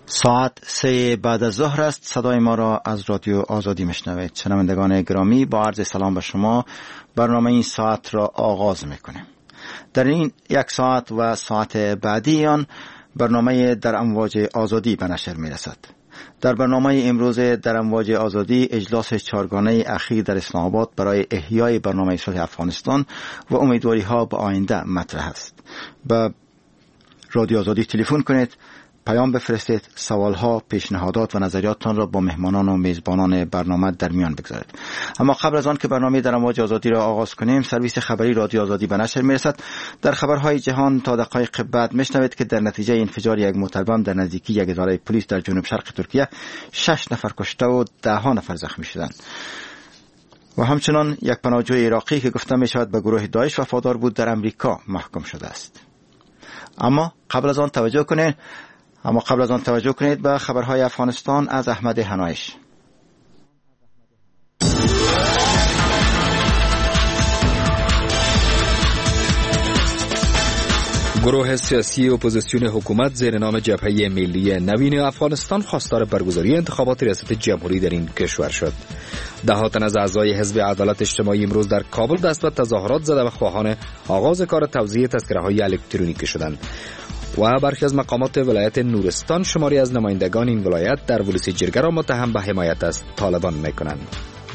ساعت 3 بعد از ظهر است. صدای ما را از رادیو آزادی میشنوید. شنوندگان گرامی، با عرض سلام به شما، برنامه این ساعت را آغاز میکنیم. در این یک ساعت و ساعت بعدی آن برنامه در امواج آزادی به نشر میرسد. در برنامه امروز در امواج آزادی اجلاس چهارگانه اخیر در اسلام آباد برای احیای برنامه صلح افغانستان و امیدواری ها به آینده مطرح است. به رادیو آزادی تلفن کنید، پیام بفرستید، سوالها، پیشنهادات و نظریاتتان را با مهمانان و میزبانان برنامه در میان بگذارید. اما قبل از آن که برنامه در امواج آزادی را آغاز کنیم، سرویس خبری رادیو آزادی به نشر میرسد. در خبرهای جهان تا دقایق بعد میشنوید که در نتیجه انفجار یک موتر بم در نزدیکی یک اداره پلیس در جنوب شرق ترکیه 6 نفر کشته و 10 نفر زخمی شدند. و همچنان یک پناهجو عراقی که گفته می شود به گروه داعش وفادار بود در امریکا محکوم شده است. اما قبل از آن توجه کنید به خبرهای افغانستان از احمد هنایش. گروه سیاسی اپوزیسیون حکومت زیر نام جبهه ملی نوین افغانستان خواستار برگزاری انتخابات ریاست جمهوری در این کشور شد. ده تن از اعضای حزب عدالت اجتماعی امروز در کابل دست به تظاهرات زده و خواهان آغاز کار توزیع تذکره‌های الکترونیکی شدند. و برخی از مقامات ولایت نورستان شماری از نمایندگان این ولایت در ولسی جرگه را متهم به حمایت از طالبان میکنند.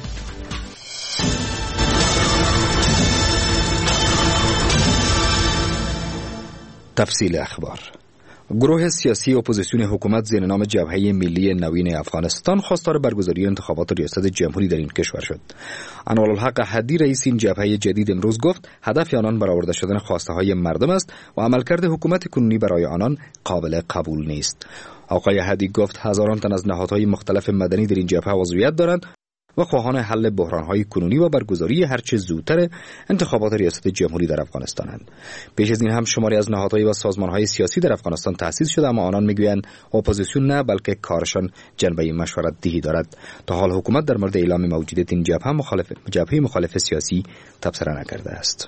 تفصیل اخبار. گروه سیاسی اپوزیسیون حکومت زیر نام جبهه ملی نوین افغانستان خواستار برگزاری انتخابات ریاست جمهوری در این کشور شد. انوارالحق احدی رئیس این جبهه جدید امروز گفت هدف آنان برآورده شدن خواسته های مردم است و عملکرد حکومت کنونی برای آنان قابل قبول نیست. آقای احدی گفت هزاران تن از نهادهای مختلف مدنی در این جبهه عضویت دارند و خواهان حل بحران‌های کنونی و برگزاری هرچه زودتر انتخابات ریاست جمهوری در افغانستانند. پیش از این هم شماری از نهادهای و سازمان‌های سیاسی در افغانستان تأسیس شده، اما آنان میگویند اپوزیسیون نه بلکه کارشان جنبه مشورت دهی دارد. تا حال حکومت در مورد اعلام موجودیت این جبهه مخالف سیاسی تبصره نکرده است.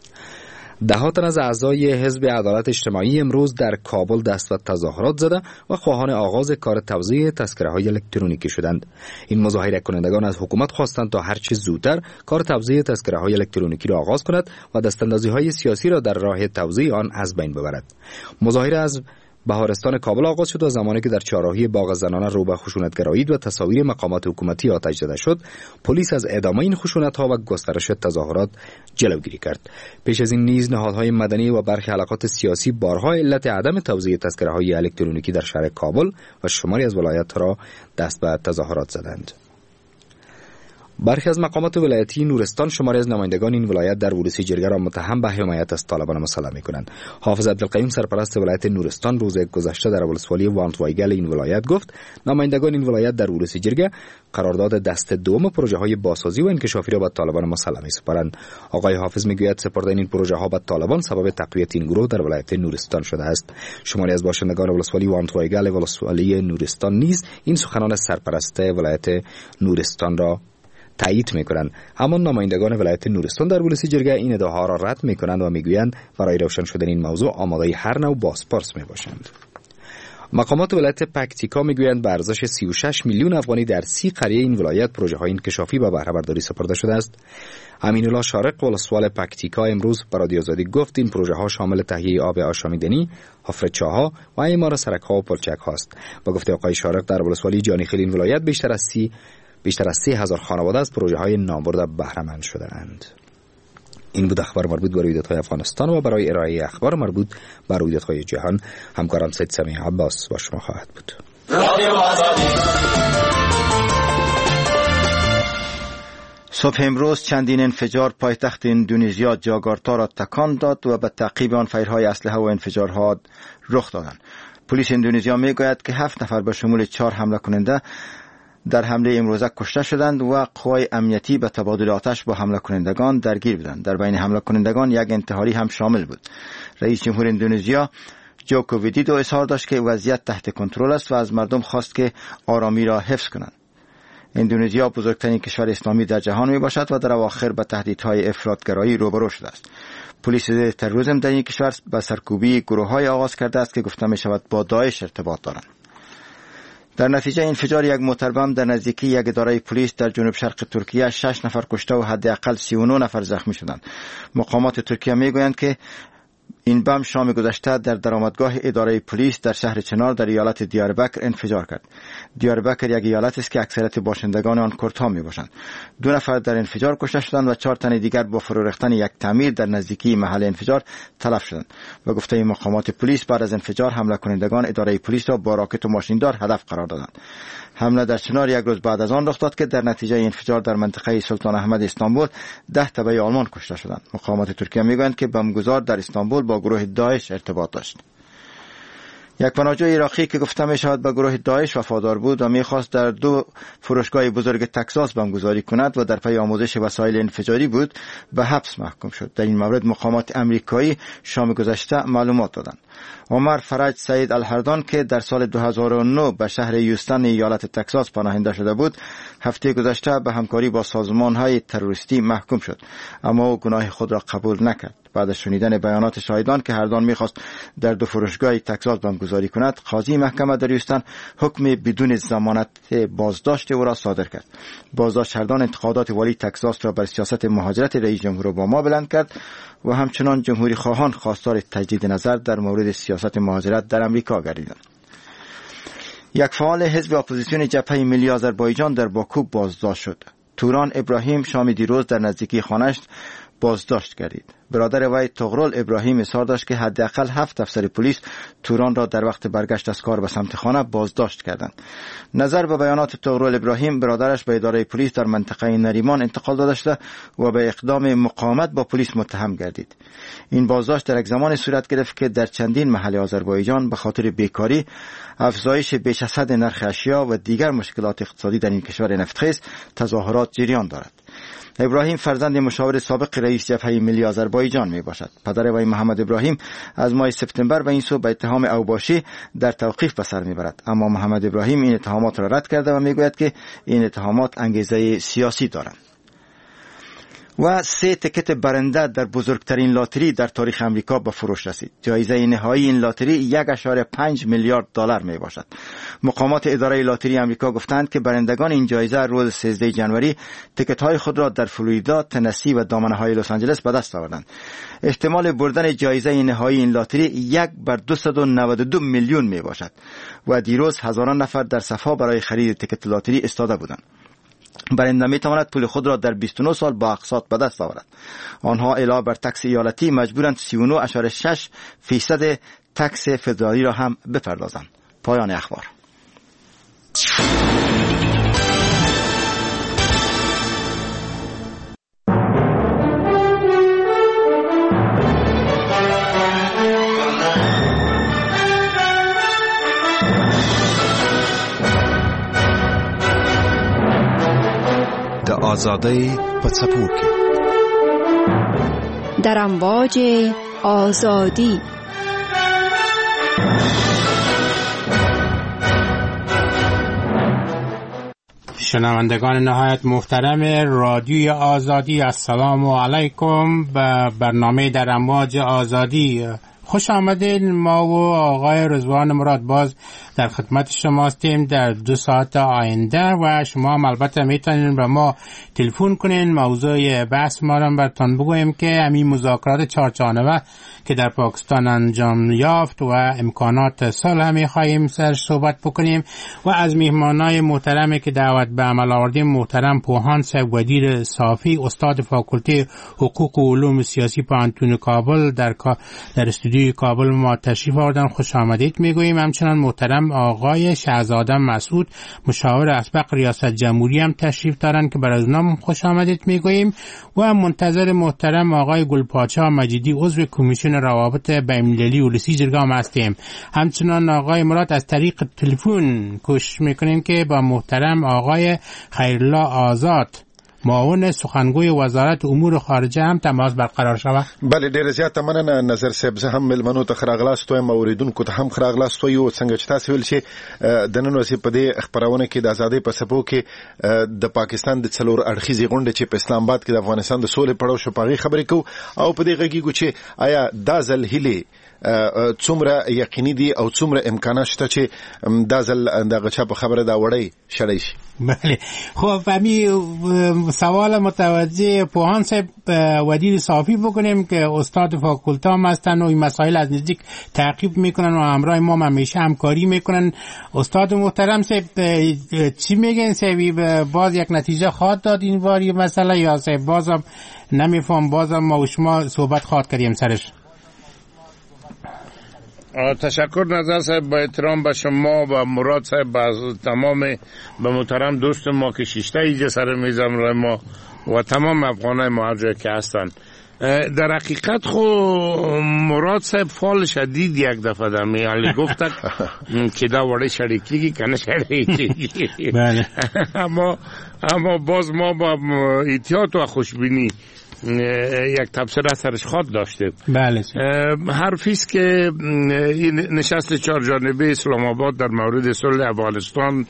10 تن از اعضای حزب عدالت اجتماعی امروز در کابل دست به تظاهرات زده و خواهان آغاز کار توزیع تذکره‌های الکترونیکی شدند. این مظاهره کنندگان از حکومت خواستند تا هرچه زودتر کار توزیع تذکره‌های الکترونیکی را آغاز کند و دستاندازی‌های سیاسی را در راه توزیع آن از بین ببرد. مظاهره از بهارستان کابل آغاز شد و زمانی که در چهارراهی باغ زنانه رو به خشونتگرایی و تصاویر مقامات حکومتی آتش زده شد، پلیس از ادامه این خشونت‌ها و گسترش تظاهرات جلوگیری کرد. پیش از این نیز نهادهای مدنی و برخی حلقات سیاسی بارها علت عدم توزیع تذکره‌های الکترونیکی در شهر کابل و شماری از ولایت‌ها را دست به تظاهرات زدند. برخی از مقامات ولایتی نورستان شماری از نمایندگان این ولایت در ولسی جرگه را متهم به حمایت از طالبان مسلح می‌کنند. حافظ عبدالقیوم سرپرست ولایت نورستان روز گذشته در ولسوالی وانتوایگل این ولایت گفت نمایندگان این ولایت در ولسی جرگه قرارداد دست دوم پروژه‌های بازسازی و انکشافی را به طالبان مسلح می‌سپارند. آقای حافظ می‌گوید سپردن این پروژه‌ها به طالبان سبب تقویت این گروه در ولایت نورستان شده است. شماری از باشندگان ولسوالی وانتوایگل و ولسوالی نورستان نیز این سخنان سرپرست ولایت نورستان را تایید میکنند. اما نمایندگان ولایت نورستان در ولسی جرگه این ادعاها را رد میکنند و میگویند برای روشن شدن این موضوع آماده هر نوع بازپرس میباشند. مقامات ولایت پکتیکا میگویند به ارزش 36 میلیون افغانی در 30 قریه این ولایت پروژه‌های انکشافی و بهره برداری سپرده شده است. امین الله شارق ولسوال پکتیکا امروز به رادیو آزادی گفت این پروژه‌ها شامل تهیه آب آشامیدنی، حفر چاه‌ها و اعمار سرک‌ها و پلچک‌ها است. با گفته آقای شارق در ولسوالی جانیخیل این ولایت بیشتر از 30,000 خانواده از پروژه‌های نامبرده بهره مند شده‌اند. این بود اخبار مربوط به رویدادهای افغانستان و برای ارائه اخبار مربوط به رویدادهای جهان همکارم سید سمیع عباس با شما خواهد بود. صبح امروز چندین انفجار پایتخت اندونزیا جاکارتا را تکان داد و به تعقیب آن فیرهای اسلحه و انفجارها رخ دادند. پلیس اندونزیا میگوید که 7 نفر به شمول 4 حمله کننده در حمله امروزه کشته شدند و قوای امنیتی به تبادل آتش با حمله کنندگان درگیر بودند. در بین حمله کنندگان یک انتحاری هم شامل بود. رئیس جمهور اندونزیا جوکو ویدودو اظهار داشت که وضعیت تحت کنترل است و از مردم خواست که آرامی را حفظ کنند. اندونزیا بزرگترین کشور اسلامی در جهان می باشد و در اواخر به تهدیدهای افراطگرایی روبرو شده است. پلیس تروریسم در این کشور به سرکوبی گروه‌های آغاز کرده است که گفته می شود با داعش ارتباط دارند. در نتیجه انفجار یک موتر بم در نزدیکی یک اداره پلیس در جنوب شرق ترکیه 6 نفر کشته و حداقل 39 نفر زخمی شدند. مقامات ترکیه میگویند که این بم شام گذشته در درآمدگاه اداره پلیس در شهر چنار در ایالت دیاربکر انفجار کرد. دیاربکر یک ایالت است که اکثریت باشندگان آن کردها میباشند. 2 نفر در انفجار کشته شدند و 4 تن دیگر با فرو ریختن یک تعمیر در نزدیکی محل انفجار تلف شدند. و گفته مقامات پلیس بعد از انفجار حمله کنندگان اداره پلیس را با راکت و ماشیندار هدف قرار دادند. حمله در چنار یک روز بعد از آن رخ داد که در نتیجه انفجار در منطقه سلطان احمد استانبول 10 تبع آلمان کشته شدند. مقامات ترکیه میگویند که بمبگذار در استانبول با گروه داعش ارتباط داشت. یک پناهجوی عراقی که گفته می شود به گروه داعش وفادار بود و میخواست در 2 فروشگاه بزرگ تگزاس بمبگذاری کند و در پی آموزش وسایل انفجاری بود، به حبس محکوم شد. در این مورد مقامات امریکایی شام گذشته معلومات دادند. عمر فرج سعید الهردان که در سال 2009 به شهر یوستن ایالت تگزاس پناهنده شده بود، هفته گذشته به همکاری با سازمان‌های تروریستی محکوم شد، اما او گناه خود را قبول نکرد. بعد از شنیدن بیانات شاهدان که هردان می‌خواست در 2 فروشگاه تگزاس بمبگذاری کند، قاضی محکمه در یوستن حکم بدون ضمانت بازداشت او را صادر کرد. بازداشت هردان انتقادات والی تگزاس را بر سیاست مهاجرت رئیس جمهور اوباما بلند کرد و همچنان جمهوری خواهان خواستار تجدید نظر در مورد سیاست مهاجرت در امریکا گردیدند. یک فعال حزب اپوزیسیون جبهه ملی آذربایجان در باکو بازداشت شد. توران ابراهیم شام دیروز در نزدیکی خانه‌اش بازداشت گردید. برادر وی تغرل ابراهیم اصرار داشت که حداقل 7 افسر پلیس توران را در وقت برگشت از کار به سمت خانه بازداشت کردند. نظر به بیانات تغرل ابراهیم، برادرش به اداره پلیس در منطقه نریمان انتقال داده شده و به اقدام مقاومت با پلیس متهم گردید. این بازداشت در یک زمان صورت گرفت که در چندین محل آذربایجان به خاطر بیکاری، افزایش بیش از حد نرخ اشیا و دیگر مشکلات اقتصادی در این کشور نفتخیز تظاهرات جریان دارد. ابراهیم فرزند مشاور سابق رئیس جبهه ملی آذربایجان می باشد. پدر وی محمد ابراهیم از ماه سپتامبر به این سو به اتهام اوباشی در توقیف به سر می برد، اما محمد ابراهیم این اتهامات را رد کرده و می گوید که این اتهامات انگیزه سیاسی دارند. و 3 تکت برنده در بزرگترین لاتری در تاریخ امریکا به فروش رسید. جایزه نهایی این لاتری 1.5 میلیارد دلار می باشد. مقامات اداره لاتری امریکا گفتند که برندگان این جایزه روز 13 جنوری تکت های خود را در فلوریدا، تنسی و دامنه های لس آنجلس به دست آوردند. احتمال بردن جایزه نهایی این لاتری 1 بر 292 میلیون می باشد و دیروز هزاران نفر در صفها برای خرید تکت لاتری ایستاده بودند. برنده می تواند پول خود را در 29 سال با اقساط به دست آورد. آنها علاوه بر تکس ایالتی مجبورند 39.6% تکس فدرالی را هم بپردازند. پایان اخبار. آزادی پڅپو کې در امواج آزادی. شنوندگان نهایت محترم رادیوی آزادی، السلام علیکم. به برنامه در امواج آزادی خوش آمدین. ما و آقای رضوان مراد باز در خدمت شما هستیم در 2 ساعت آینده و شما هم البته میتونین به ما تلفن کنین. موضوع بحث ما را براتون بگویم که همین مذاکرات 4 جانبه که در پاکستان انجام یافت و امکانات صلح می‌خواهیم سرش صحبت بکنیم و از میهمانای محترمی که دعوت به عمل آوردیم محترم پوهان صاحب ودیر صافی، استاد فاکولته حقوق و علوم سیاسی پانتون کابل در استودیوی کابل ما تشریف آوردن. خوش آمدید میگوییم. همچنان محترم آقای شهزاده مسعود مشاور اسبق ریاست جمهوری هم تشریف دارن که برای اونام خوش آمدید میگوییم و منتظر محترم آقای گلپاچا مجیدی عضو کمیسیون روابط بین‌المللی اولسی جرگام هستیم. همچنان آقای مراد از طریق تلفن کوشش میکنیم که با محترم آقای خیرالله آزاد معاون سخنگوی وزارت امور خارجه هم تماس برقرار شود. بله، ډیر زیات مننه نظر صاحب. زه هم ملمنو ته خراغلاست وایم، اوریدونکو ته هم خراغلاست وایم. څنګه چې تاسو ویل چې د نن ورځې په دې خبرونه کې د ازادۍ په سپو کې د پاکستان د څلور اړخیزې غونډې چې په اسلام آباد کې د افغانستان د سولې پړاو شو پاغي خبرې کو او په دې غږیږو چې آیا دا ځل هلي څومره یقیني دي او څومره امکانات شته چې دا ځل دغه چا په خبره دا وړی شړی شي؟ بله خب فهمی سوال متوجه پوهان صاحب ودید صافی بکنیم که استاد فاکولته هم هستن و این مسائل از نزدیک تعقیب میکنن و همراه ما همیشه همکاری میکنن. استاد محترم صاحب چی میگن صاحبی؟ باز یک نتیجه خواهد داد این باری مسئله یا صاحب بازم نمیفهم بازم ما و شما صحبت خواهد کردیم سرش؟ تشکر نظر صاحب، با احترام به شما و مراد صاحب و تمام به محترم دوست ما که شیشته ایجا سر میزم رای ما و تمام افغانای ما هر جای که هستن. در حقیقت خو مراد صاحب فال شدید یک دفعه در میالی گفتک که دا وڑه شریکی کنه شریکی اما باز ما با احتیاط و خوشبینی یک تبصره سرش خواهد داشته. بله. حرفی است که این نشست 4 جانبه اسلام آباد در مورد صلح افغانستان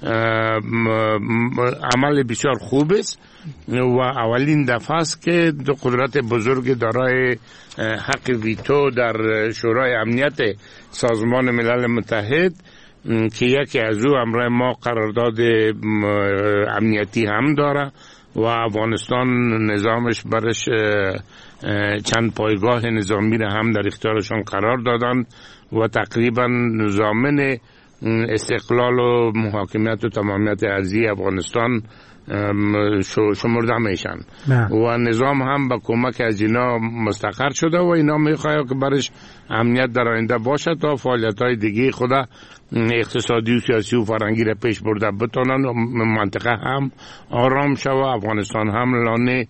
عمل بسیار خوب است و اولین دفعه است که دو قدرت بزرگ دارای حق ویتو در شورای امنیت سازمان ملل متحد که یکی از او همراه ما قرارداد امنیتی هم داره و افغانستان نظامش برش چند پایگاه نظامی را هم در اختیارشان قرار دادن و تقریبا ضامن استقلال و محاکمیت و تمامیت ارضی افغانستان شمرده میشن و نظام هم با کمک از اینا مستقر شده و اینا میخواهد که برش امنیت در آینده باشه تا فعالیت های دیگه خدا اقتصادی و سیاسی و فرهنگی را پیش برده بتونن و منطقه هم آرام شوه، افغانستان هم لانه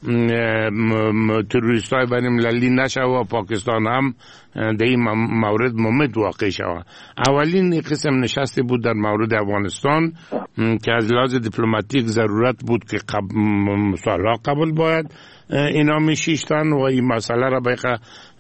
تروریست های بین المللی نشوه و پاکستان هم در این مورد ممد واقع شوه. اولین قسم نشستی بود در مورد افغانستان که از لحاظ دیپلماتیک ضرورت بود که صلح قبول باید اینا میشیشتن و این مسئله را بقیه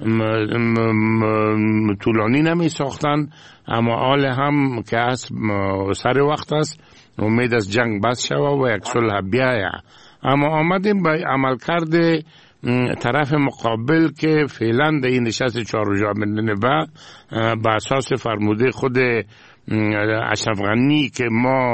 طولانی نمی ساختن، اما آل هم که از سر وقت است امید از جنگ بس شوه و یک صلح بیایه. اما آمدیم به عمل کرده طرف مقابل که فعلا در این نشست 4 جانبه به اساس فرموده خود اشرف غنی که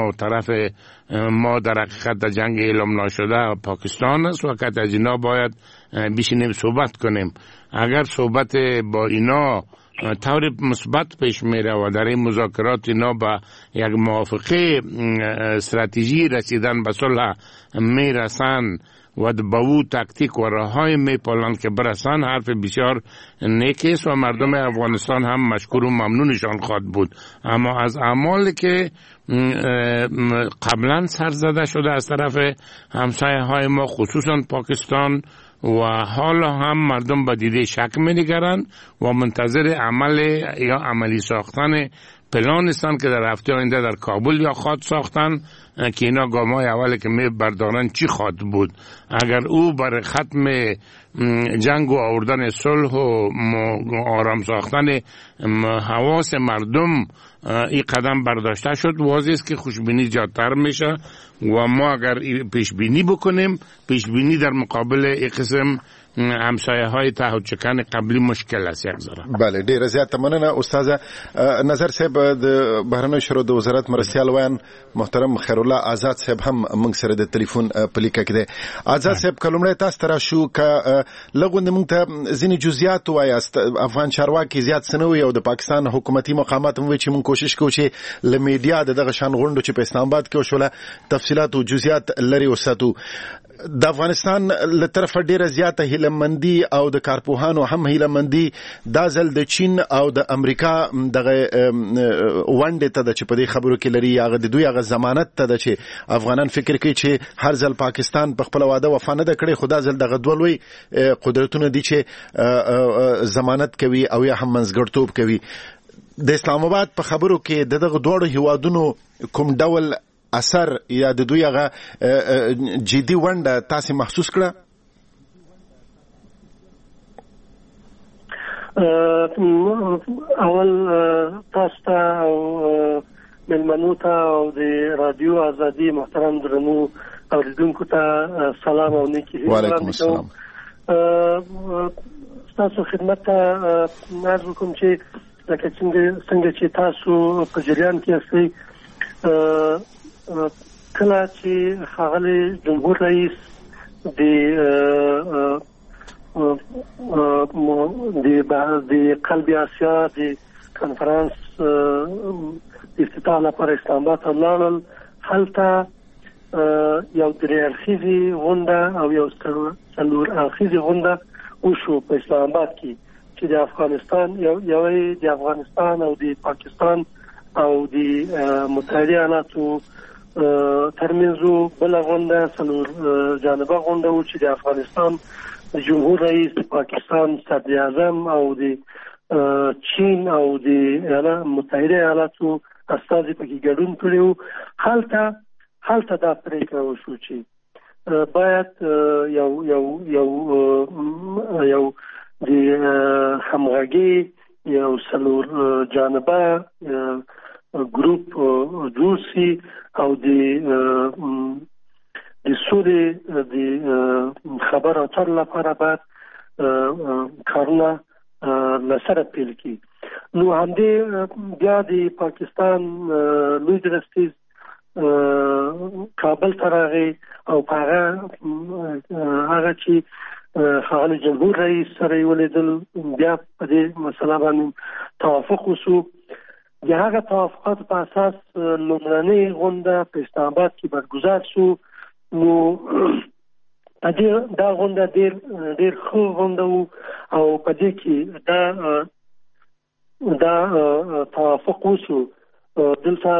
ما در حقیقت در جنگ اعلام نشده پاکستان است و که از اینا باید بشینیم صحبت کنیم. اگر صحبت با اینا طور مثبت پیش میره و در این مذاکرات اینا با یک موافقه استراتژی رسیدن به صلح میرسن و با او تکتیک و راههای میپالن که برسن، حرف بسیار نیک است و مردم افغانستان هم مشکور و ممنونشان خواهد بود. اما از اعمالی که قبلا سرزده شده از طرف همسایه های ما خصوصا پاکستان و حالا هم مردم با دیده شک می‌نگرند و منتظر عمل یا عملی ساختن پلان هستن که در هفته آینده در کابل یا خواهد ساختن که اینا گام‌های اولی که می بردارن چی خواهد بود. اگر او بر ختم جنگ و آوردن صلح و آرام ساختن حواس مردم این قدم برداشته شد، واضح است که خوشبینی زیادتر میشه و ما اگر پیشبینی بکنیم، پیشبینی در مقابل این قسم همسایه های تعهد چکن قبلی مشکل است یک ذره. بله ډیر زیات مننه استاد نظر صاحب د بهرنیو شورا د وزارت مرستیال وین محترم خیر الله آزاد صاحب هم موږ سره د ټلیفون په لیکه کې دی. آزاد صاحب کلمړی تاسو تر شو ک لغوند موږ ته ځینې جزئیات وایاست افغان چارواکي زیات سنوي او د پاکستان حکومتي مقامات هم چې موږ کوشش کوو چې ل میډیا دغه شان غونډو چې په اسلام آباد کې وشوله تفصيلات او جزئیات لري وساتو. د افغانستان له طرفه ډیره زیاته هیلمندي او د کارپوهانو هم هیلمندي دا ځل د چین او د امریکا دغه وانډه ته چې په دې خبرو کې لري هغه د دوی هغه ضمانت ته چې افغانان فکر کوي چې هر ځل پاکستان په خپل واده وفا نه کړي، خدا ځل دغه دوی قدرتونه دي چې ضمانت کوي او یا هم منځګړتوب کوي. د اسلام آباد په خبرو کې دغه دوه هیوادونو کوم ډول اثر یا د دوی هغه جدي ونډه تاسو محسوس کړه؟ اول تاسو ته او ملمنو ته او د رادیو ازادي محترم درنو اوریدونکو ته سلام او نیکی. وعلیکم السلام. تاسو خدمت ته عرض وکړم چې لکه څنګه چې تاسو په جریان کې یاستئ کله چې ښاغلی جمهور رئیس د قلب آسیا د کنفرانس افتتاح لپاره اسلام آباد ته لاړل. هلته یو درې اړخیزې غونډه او یو څلور اړخیزې غونډه وشو په اسلام آباد کې چې د افغانستان یوې د افغانستان او د پاکستان او د متحده ایالاتو ترمنځ بله غونډه څلور جانبه غونډه و چې د افغانستان جمهور رئیس، د پاکستان صدر اعظم او د چین او د متحده ایالاتو استازي پکې ګډون کړي وو. هلته دا پرېکړه وشو چې باید یو د همغږي یو څلور جانبه ګروپ جوړ شي او د سولې د خبرو اترو لپاره باید کارونه لسره پیل کړي. نو همدې بیا د پاکستان لوی درستیز کابل ته راغی او په هغه چې ښاغلي جمهور رئیس سره یې ولیدل، بیا په دې مسله باندې توافق وشو. د هغه توافقاتو په اساس لومړنۍ غونډه په اسلام آباد کې برګزار شو. نو دا غونډه ډېر ښه غونډه وو او په دې کې دا توافق وشو دلته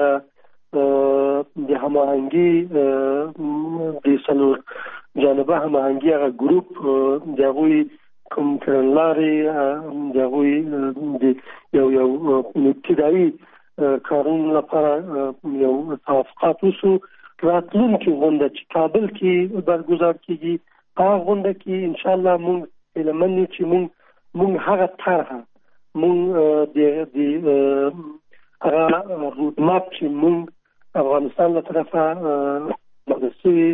د هماهنګي د څلور جانبه هماهنګي هغه ګروپ د هغوی کوم کړنلارې د هغوی د یو ابتدایي کارونو لپاره یو توافقات وشو. راتلونکې غونډه چې کابل کې برګزار کېږي په هغه غونډه کې انشاءالله موږ هیله مند یو چې موږ هغه طرحه موږ د هغه رودماپ چې موږ افغانستان له طرفه مدد شوي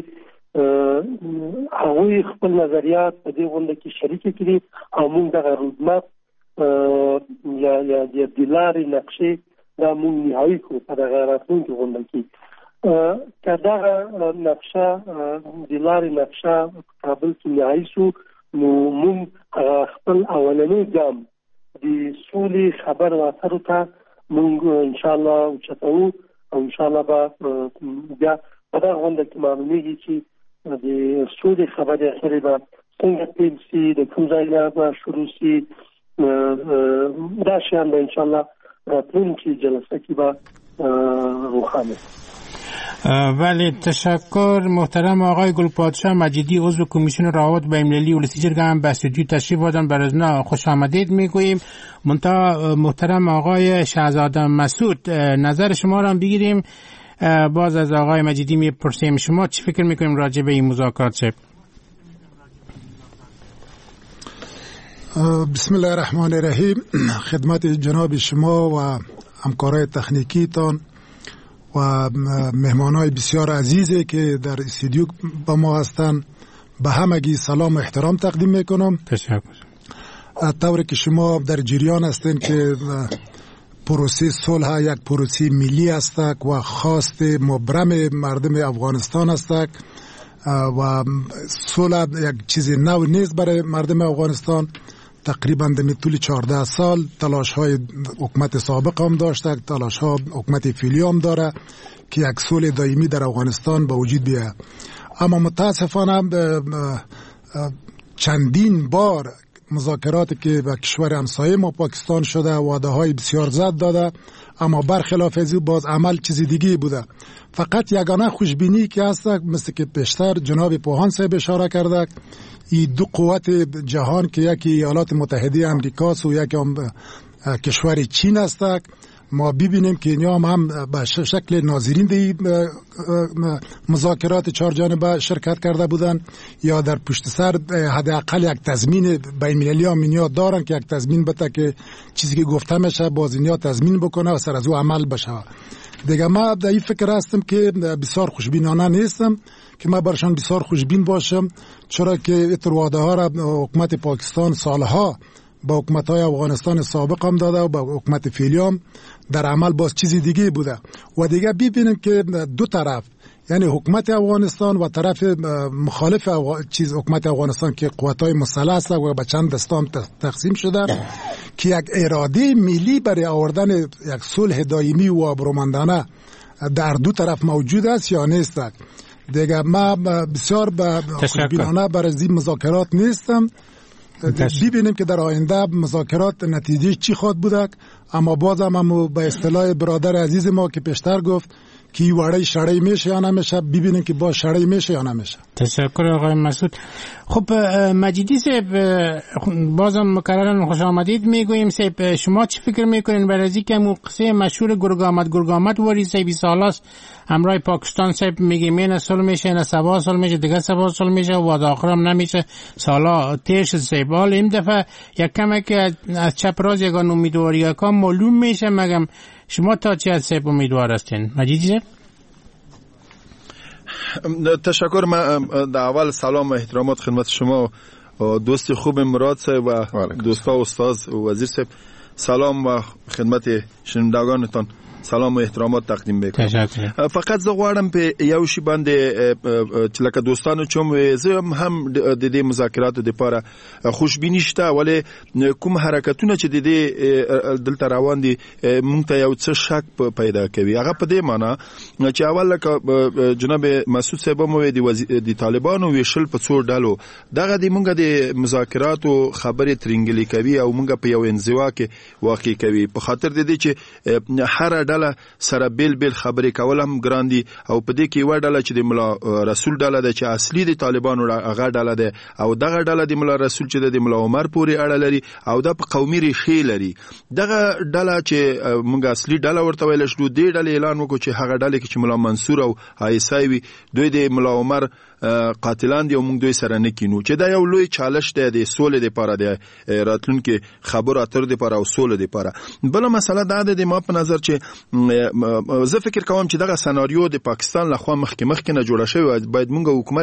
هغوی خپل نظریات په دې غونډه کې شریکې کړي او موږ دغه رودماپ یا د لارې نقشې دا موږ نهایي کړو په دغه راتلونکې غونډه کې. که دغه نقشه د لارې نقشه په کابل کې نهایي شو نو موږ خپل اولنی ګام د سولې خبرو اترو ته موږ انشاءالله اوچتوو او انشاءالله به بیا په دغه غونډه کې معلومیږي چې د سولې خبرې اترې به څنګه پیل شي، د کوم ځای نه به شروع شي. دا شیان به انشاءالله راتلونکي جلسه کې به روښانه. بله، تشکر. محترم آقای گلپادشاه مجیدی، عضو کمیسیون روابط بین‌المللی ولسی جرگه هم به استودیو تشریف آوردن. بر از اونا خوش آمدید میگوییم. منتها محترم آقای شهزاده مسعود، نظر شما را هم بگیریم. باز از آقای مجیدی میپرسیم شما چی فکر میکنیم راجع به این مذاکرات شد؟ بسم الله الرحمن الرحیم. خدمت جناب شما و همکارای تکنیکیتان و مهمانای بسیار عزیزی که در استودیو با ما هستند به همگی سلام و احترام تقدیم میکنم. تشکر. طوری که شما در جریان هستین که پروسه صلح یک پروسه ملی است و خواست مبرم مردم افغانستان است و صلح یک چیز نو نیست برای مردم افغانستان. تقریبا در طول 14 سال تلاش های حکومت سابق هم داشته، تلاش ها حکومت فعلی هم داره که یک صلح دائمی در افغانستان به وجود بیاید. اما متاسفانه چندین بار مذاکراتی که به کشور همسایه ما پاکستان شده وعده های بسیار زیاد داده، اما برخلاف از او باز عمل چیز دیگه بوده. فقط یگانه خوشبینی که هست مثل که پیشتر جناب پوهان صاحب اشاره کرده، این دو قوت جهان که یکی ایالات متحده امریکا و یکی کشور چین است، ما ببینیم که اینها هم به شکل ناظرین دی مذاکرات 4 جانبه شرکت کرده بودن یا در پشت سر حداقل یک تضمین بین المللی آمینیا دارن که یک تضمین بده که چیزی که گفته میشه باز اینها تضمین بکنه و سر از او عمل بشه. دیگه ما در این فکر هستم که بسیار خوشبینانه نیستم که ما برشان بسیار خوشبین باشم، چرا که این وعده ها را حکومت پاکستان سالها با حکومت های افغانستان سابق هم داده و با حکومت فعلی هم در عمل باز چیزی دیگه بوده. و دیگه ببینیم که دو طرف، یعنی حکومت افغانستان و طرف مخالف حکومت افغانستان که قوت‌های مسلح است و به چند دسته تقسیم شده که یک اراده ملی برای آوردن یک صلح دائمی و آبرومندانه در دو طرف موجود است یا نیست. دیگه ما بسیار خوشبینانه برای این مذاکرات نیستم. ببینیم که در آینده مذاکرات نتیجه چی خواهد بوده، اما بازم هم به اصطلاح برادر عزیز ما که پیشتر گفت که وړی شړی میشه یا نمیشه، ببینیم که با شړی میشه یا نمیشه. تشکر آقای مسعود. خب مجیدی صاحب بازم مکررن خوش آمدید میگوییم. صاحب شما چی فکر میکنین برای از اینکه اون قصه مشهور گرگامت وری صاحب سالاست همراه پاکستان صاحب میگه مین سال میشه نه سبا سال میشه دیگه سبا سال میشه و آخرام نمیشه سالا تیش صاحب. حال این دفعه یک کمه که از چپ راز یگان امیدواری کام معلوم میشه. مگم شما تا چه از صاحب امیدوار هستین مجیدی صاحب؟ تشکر. من در اول سلام و احترامات خدمت شما دوست خوب مراد صاحب و دوستا استاد وزیر صاحب. سلام و خدمت شنوندگانتان سلام و احترامات تقدیم میکنم. فقط زه غواړم په یو شی باندې چې لکه دوستانو چوم زه هم د دې مذاکراتو لپاره خوشبینی شته، ولی کوم حرکتونه چې د دې دلته روان دي مونږ ته یو څه شک پیدا کوي. هغه په دې معنی چې اول لکه جناب مسعود صاحب مو د طالبانو ویشل په څو ډلو دغه د مونږ د مذاکراتو خبرې ترنګلې کوي او مونږ په یو انزوا کې واقع کوي په خاطر د دې چې هر ډله سره بیل خبرې کول هم ګران دي او په دې کې یو ډله چې د ملا رسول ډله ده چې اصلي د طالبانو هغه ډله ده او دغه ډله د ملا رسول چې د ملا عمر پورې اړه لري او د قومي ریښې لري. دغه ډله چې موږ اصلي ډله ورته ویل شو د ډله اعلان وکړو چې هغه ډله کې چې ملا منصور او عیسوی دوی د ملا عمر قاتلان دي او موږ دوی سره نه کینو چې دا یو لوی چالش دی د سولې لپاره د راتلونکو خبرو اترو لپاره او سولې لپاره. بل مسله دا ده د ما په نظر چې زه فکر کوم چې دغه سناریو د پاکستان لخوا مخکې نه جوړه شوی باید موږ حکومت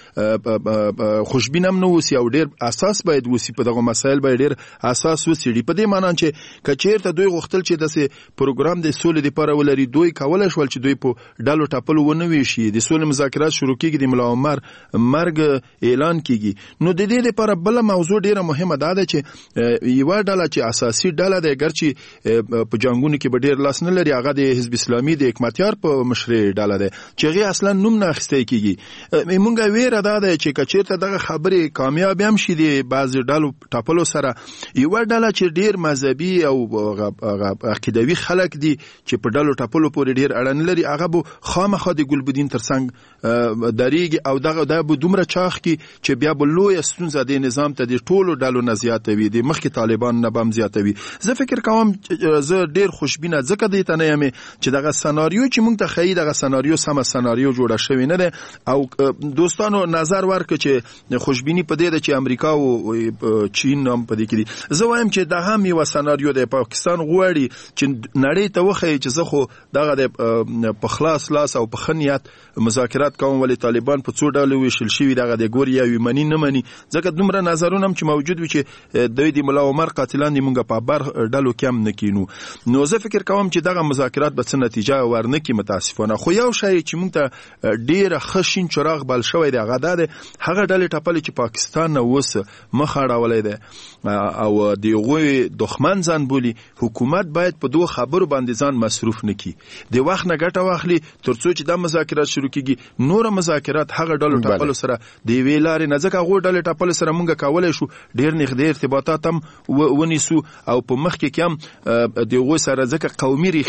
ډیر خوشبین هم نه اوسي او ډیر اساس باید اوسي په دغه مسایل باید ډیر اساس اوسي په دې معنی چې کچیرته دوی غوښتل چې داسې پروګرام د سولې لپاره ولري دوی کولای شول چې دوی په ډالو ټاپلو ونه ویشي د سولې مذاکرات شروع کیږي د ملا مرګ اعلان کیږي. نو د دې لپاره بل موضوع ډیره مهمه ده چې یو ډله چې اساسي ډله ده ګرچې په جنگونو کې به ډیر لاس نه لري هغه د حزب اسلامي د حکمتیار په مشرۍ ډله ده چې هغه اصلا نوم نه اخیستی کیږي. مونږه ویره ده چې کچیرته دغه خبرې کامیاب هم شي د بعض ډلو ټاپلو سره یو ډله چې ډیر مذهبي او عقیدوي خلک دي چې په ډلو ټاپلو پورې ډیر اړه نه لري هغه به خامخا د ګلبدین ترڅنګ دریږي او دغه د دومره چاخ کی چې بیا به لوی ستونزه د نظام ته د ټولو ډلو نه زیاتوي د مخکې طالبان نه بم زیاتوي. زه فکر کوم زه ډیر خوشبینه ځکه د ته نه یم چې دغه سناریو چې مونږ ته خی دغه سناریو سم سناریو جوړه شوی نه ده او دوستانو نظر ورکړه چې خوشبینی په دې ده چې امریکا او چین هم په دې کې دي. زه وایم چې دا هم یو سناریو د پاکستان غواړي چې نړۍ ته وخی چې زه خو دغه د په خلاص لاس او په خنیت مذاکرات کوم ولی طالبان په څو ډول ویشل شوی دغه د ګوري او منی نه منی ځکه دومره نظرونه چې موجود وي چې د ملا عمر قاتلان موږ په بر ډلو کم نکینو. نو زه فکر کوم چې دغه مذاکرات به څه نتیجه ورنکي متاسفانه. خو یو شی چې موږ ته ډیر خشین چراغ بل شوی دی هغه ده هغه ډلې ټپلې چې پاکستان نه وس مخ اړولې ده او د غوي دښمن ځان بولی حکومت باید په دوه خبرو باندې ځان مصروف نکي د وخت نه ګټه واخلي ترڅو چې د مذاکرات شروع کیږي. نور مذاکرات هغه ډلو ټپلو سره دی ویلارې نه ځکه غو ډلې ټپلو سره مونږ کولای شو ډیر نږدې ارتباطات هم ونیسو او په مخ کې کم د غو سره ځکه قومي ریښې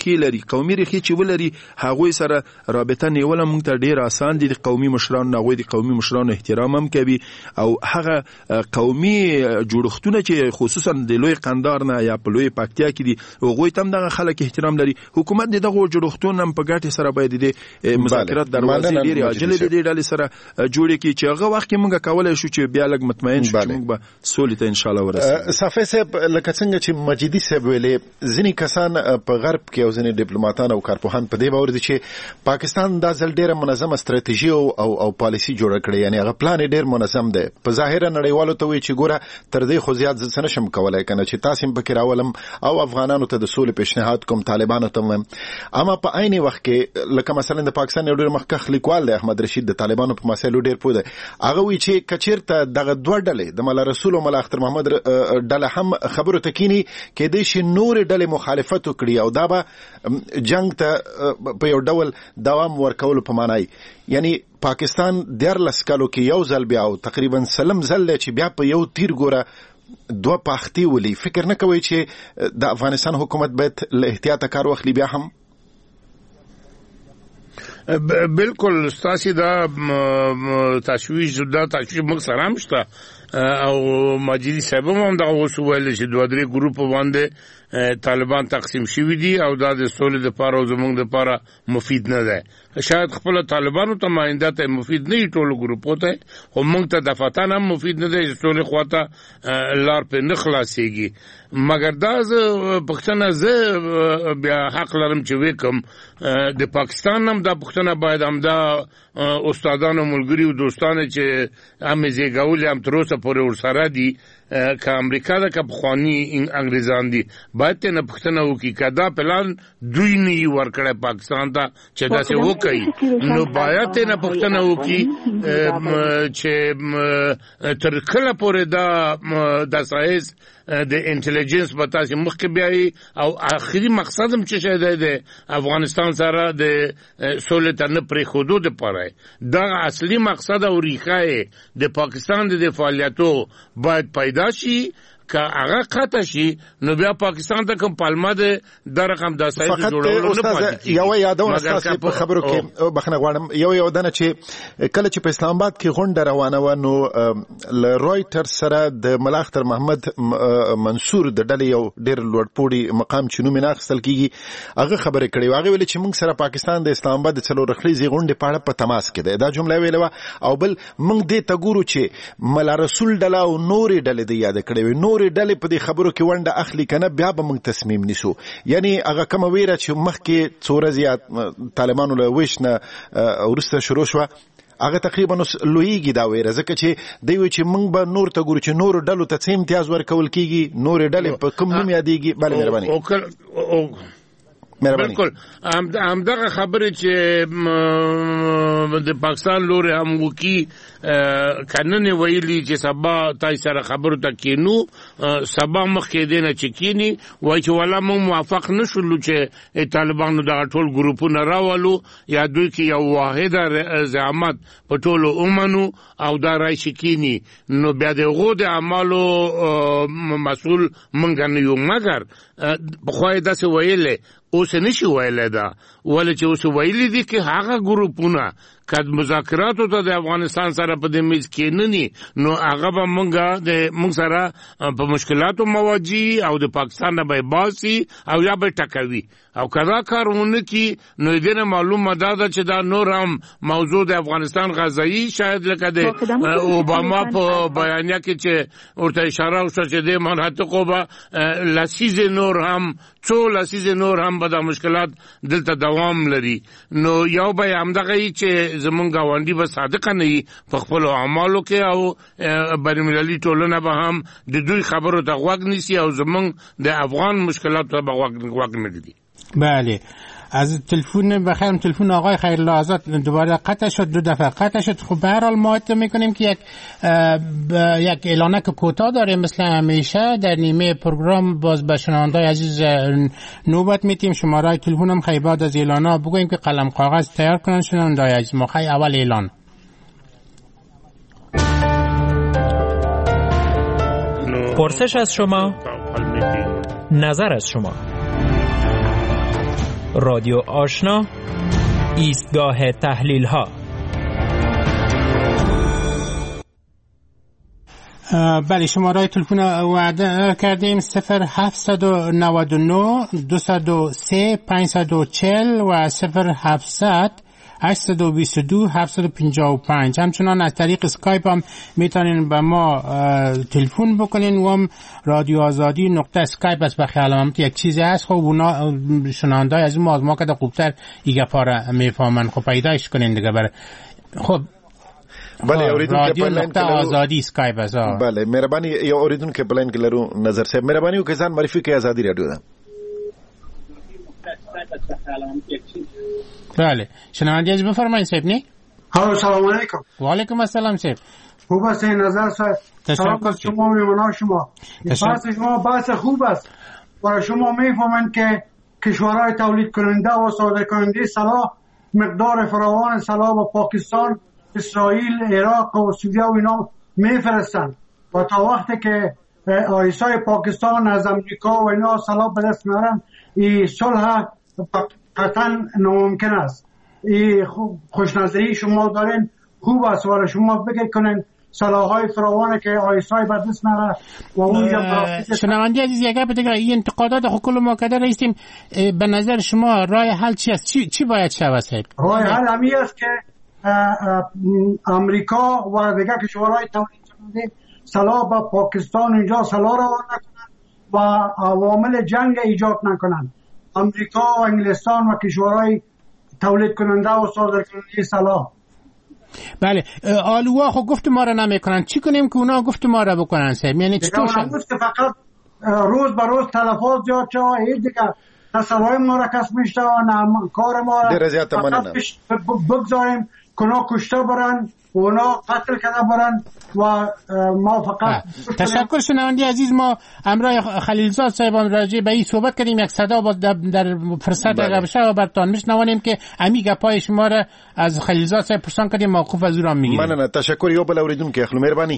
ریښې لري. قومي ریښې چې ولري هغوی سره رابطه نیول موږ ته ډیر آسان دي. د قومي مشرانو هغوی د قومي مشرانو احترام هم کوي او هغه قومي جوړښتونه چې خصوصا د لوی قندار نه یا په لوی پکتیا کې دي هغوی تم دغه خلک احترام لري. حکومت دغه جوړښتونه هم په ګټه سره باید د مذاکرات دروازې ډېرې عاجله دي ډلې سره جوړې کړي چې هغه وخت کې موږ کولای شو چې بیا لږ مطمئن شو چې موږ به سولې ته ان شاء الله ورسېږو. صافي صاحب لکه څنګه چې مجیدي صاحب ویلې ځینې کسان په غرب کې او ځینې ډیپلوماټان او کارپوهان په دې باور دي چې پاکستان دا ځل ډېره منظمه ستراتیژي او پالیسي جوړه کړې، یعنی هغه پلان ډېر منظم دی. په ظاهره نړیوالو ته وایي چې ګوره تر دې خو زیات څه نشم کولای کنه چې تاسو په کې راولم او افغانانو ته د سولې پیشنهاد کوم، طالبانو ته هم. اما په عین وخت کې لکه مثلا د پاکستان یو ډېر مخکښ لیکوال دی احمد رشید، د طالبانو په مسایلو ډېر پوه دی. هغه وایي چې کچیرته دغه دوه ډلې د مولا رسول او مولا اختر محمد ډله هم خبرو ته کینی کېدای شي نور ډلې مخالفت وکړي او دا به جنگ ته په یو ډول دوام ورکول په معنی. یعنی پاکستان 14 کالو کې یو ځل بیا او تقریبا سلم ځل چې بیا په یو تیر ګوره دوه پاختي ولي. فکر نه کوي چې د افغانستان حکومت باید له احتیاط کار واخلي بیا هم؟ بالکل ستاسو دا تشویش موږ سره هم شته او ماجدي صاحب هم دا اوس ویل چې دوه درې ګروپ باندې طالبان تقسیم شوي دي او دا د سولې لپاره او زموږ لپاره مفید نه ده. شاید خپل طالبانو ته ماینده ته مفید نه ټول ګروپو ته، خو موږ ته دفعتان هم مفید نه ده چې سولې خواته لار په نه خلاصيږي. مګر دا پښتنه زه بیا حق لرم چې وکم د پاکستان هم دا پښتنه باید هم دا استادانو ملګری او دوستانه چې هم زیګول هم تر اوسه پورې ورسره دي که امریکا دا که بخوانی انگریزان دی باید نه پښتنه وکي کدا پلان دوی نه ورکړه پاکستان ته چې دا څه وکړي نو باید نه پښتنه وکي چې تر کله پورې دا سایز د انټيليجنس په تاسو مخکې بیاي او اخري مقصد هم چې شه د افغانستان سره د سولې ته نه پرې حدود پاره دا اصلي مقصد او ریښه د پاکستان د فعالیتو باید پیدا شي که هغه قطع شي نو بیا پاکستان ته کوم پالما ده د رقم د سایز جوړولو نه پاتې کیږي. یو یادونه تاسو په خبرو کې بخنه غواړم یو دنه چې کله چې په اسلام آباد کې غونډه روانه و نو ل رويټر سره د مولا اختر محمد منصور د ډلې یو ډېر لوړپوړي مقام چې نوم ناخستل کیږي هغه خبرې کړې هغه ویل چې موږ سره پاکستان د اسلام آباد د څلور رخليزي غونډې په اړه په تماس کې ده. دا جمله ویله او بل موږ دې ته ګورو چې مولا رسول ډله او نورې ډلې د یاد کړې نورې ډلې په دې خبرو کې ونده اخلي کنه بیا به موږ تصمیم نیسو. یعنی هغه کوم ویره چې مخکې څوره زیات طالبانو له وښنه ورسته شروع شو هغه تقریبا لویږي دا ویره ځکه چې دوی وی چې موږ به نور ته ګورو چې نور ډلو ته څه امتیاز ورکول کیږي نور ډلې په کوم نوم یادېږي. بله مهرباني بالکل همدغه خبره چې د پاکستان لوري هم وکي کنه ویلي چې سبا تای سره خبرو ته کینو سبا مخکې دینه چې کینی وای چې ولا مو موافق نشولو چې طالبانو د ټول ګروپونو راولو یا دوی کې یو واحده زعامت په ټولو اومنو او دا رای شکینی نو بیا د غو د اعمالو مسؤل مونږ نه یو مګر بخوای داسې ویلې اوس نشي ویلې دا ولې چې اوس ویلې دي چې هغه ګروپونه کد مذاکراتو ته د افغانستان سره په دې میز کې نه ني نو هغه به مونږ سره په مشکلاتو مواجه او د پاکستان نه به باسي او یا به ټکوي او کدا کارونه کی نو دې معلومه ده چې دا نور هم موضوع د افغانستان غزایی شاید لکه د اوباما په بیانیه کې چې ورته اشاره وشوه چې د مناطقو به لسیز نور هم به د مشکلات دلته دوام لري نو یو به همدغه چې زمونږ غونډي به صادق نه وي په خپل اعمالو کې او بین‌المللي ټولنه به هم د دوی خبرو ته غوږ نیسي او زمونږ د افغان مشکلات ته به غوږ نه ږدي. بله از تلفن بخیر تلفن آقای خیرالله آزاد دوباره قطع شد دو دفعه قطع شد. خب به هر حال ما میکنیم که یک اعلانک کوتاه داریم مثل همیشه در نیمه پروگرام باز به شنونده‌های عزیز نوبت میتیم شماره تلفن هم خیلی بعد از اعلانا بگوییم که قلم کاغذ تیار کنن شنونده‌های عزیز. ما خیلی اول اعلان پرسش از شما نظر از شما رادیو آشنا، ایستگاه تحلیل ها. بله، شماره تلفن وعده کردیم 0799 203 540 و 0700 822 755. همچنان از طریق اسکایپ هم میتونین به ما تلفن بکنین و هم رادیو آزادی نقطه اسکایپ است. به خیال من یک چیزی هست، خب اونا شنوندای از ما که خوبتر ایگه پاره میفهمن، خب پیداش کنین دیگه. بره خب بله، اوریدون که پلان کې آزادی اسکایپ است. بله، مهرباني یا اوریدون کې پلان کې لرو نظر صاحب، مهرباني وکړئ ځان معرفي کړئ. آزادی رادیو ده. بله، شنونده از بفرمایید صاحب. نه سلام علیکم. و علیکم السلام صاحب. خوب است نظر صاحب؟ تشکر شما میمونا شما. بحث شما بحث خوب است. برای شما میفهمند که کشورهای تولید کننده و صادر کننده سلاح مقدار فراوان سلاح به پاکستان، اسرائیل، عراق و سوریه و اینا میفرستند و تا وقتی که آیسای پاکستان از امریکا و اینا سلاح به دست میارن، این صلح قطعا ناممکن است. این خوشنظری شما دارین خوب است، ولی شما فکر کنین سلاح‌های فراوانه که آیسای به دست میاره و اونجا شنونده عزیز یک گپ دیگه، این انتقادات حکومت ما کده رئیسیم، به نظر شما راه حل چی است؟ چی باید شود صاحب؟ راه حل همی است که امریکا و دیگه کشورهای تولید کننده سلاح به پاکستان اینجا سلاح را نکنند و عوامل جنگ ایجاد نکنند. امریکا و انگلستان و کشورهای تولید کننده و صادر کننده سلاح. بله، آلوها خب گفت ما را نمیکنن، چی کنیم که اونا گفت ما را بکنن صاحب؟ یعنی چطور شد؟ که فقط روز به روز تلفات زیاد شد، این دیگه نه سلاح ما را کس میشته و نه کار ما را فقط بگذاریم کنا کشته برن و اونا قتل کرده برن و ما فقط تشکر. شنونده عزیز، ما همراه خلیلزاد صاحبان راجع به این صحبت کردیم. یک صدا با در فرصت اگر بشه و برتان میشنوانیم که امی گپای شما را از خلیلزاد صاحب پرسان کردیم، موقوف از او را میگیریم. من تشکر. یا بل اوریدون که اخلو مهربانی.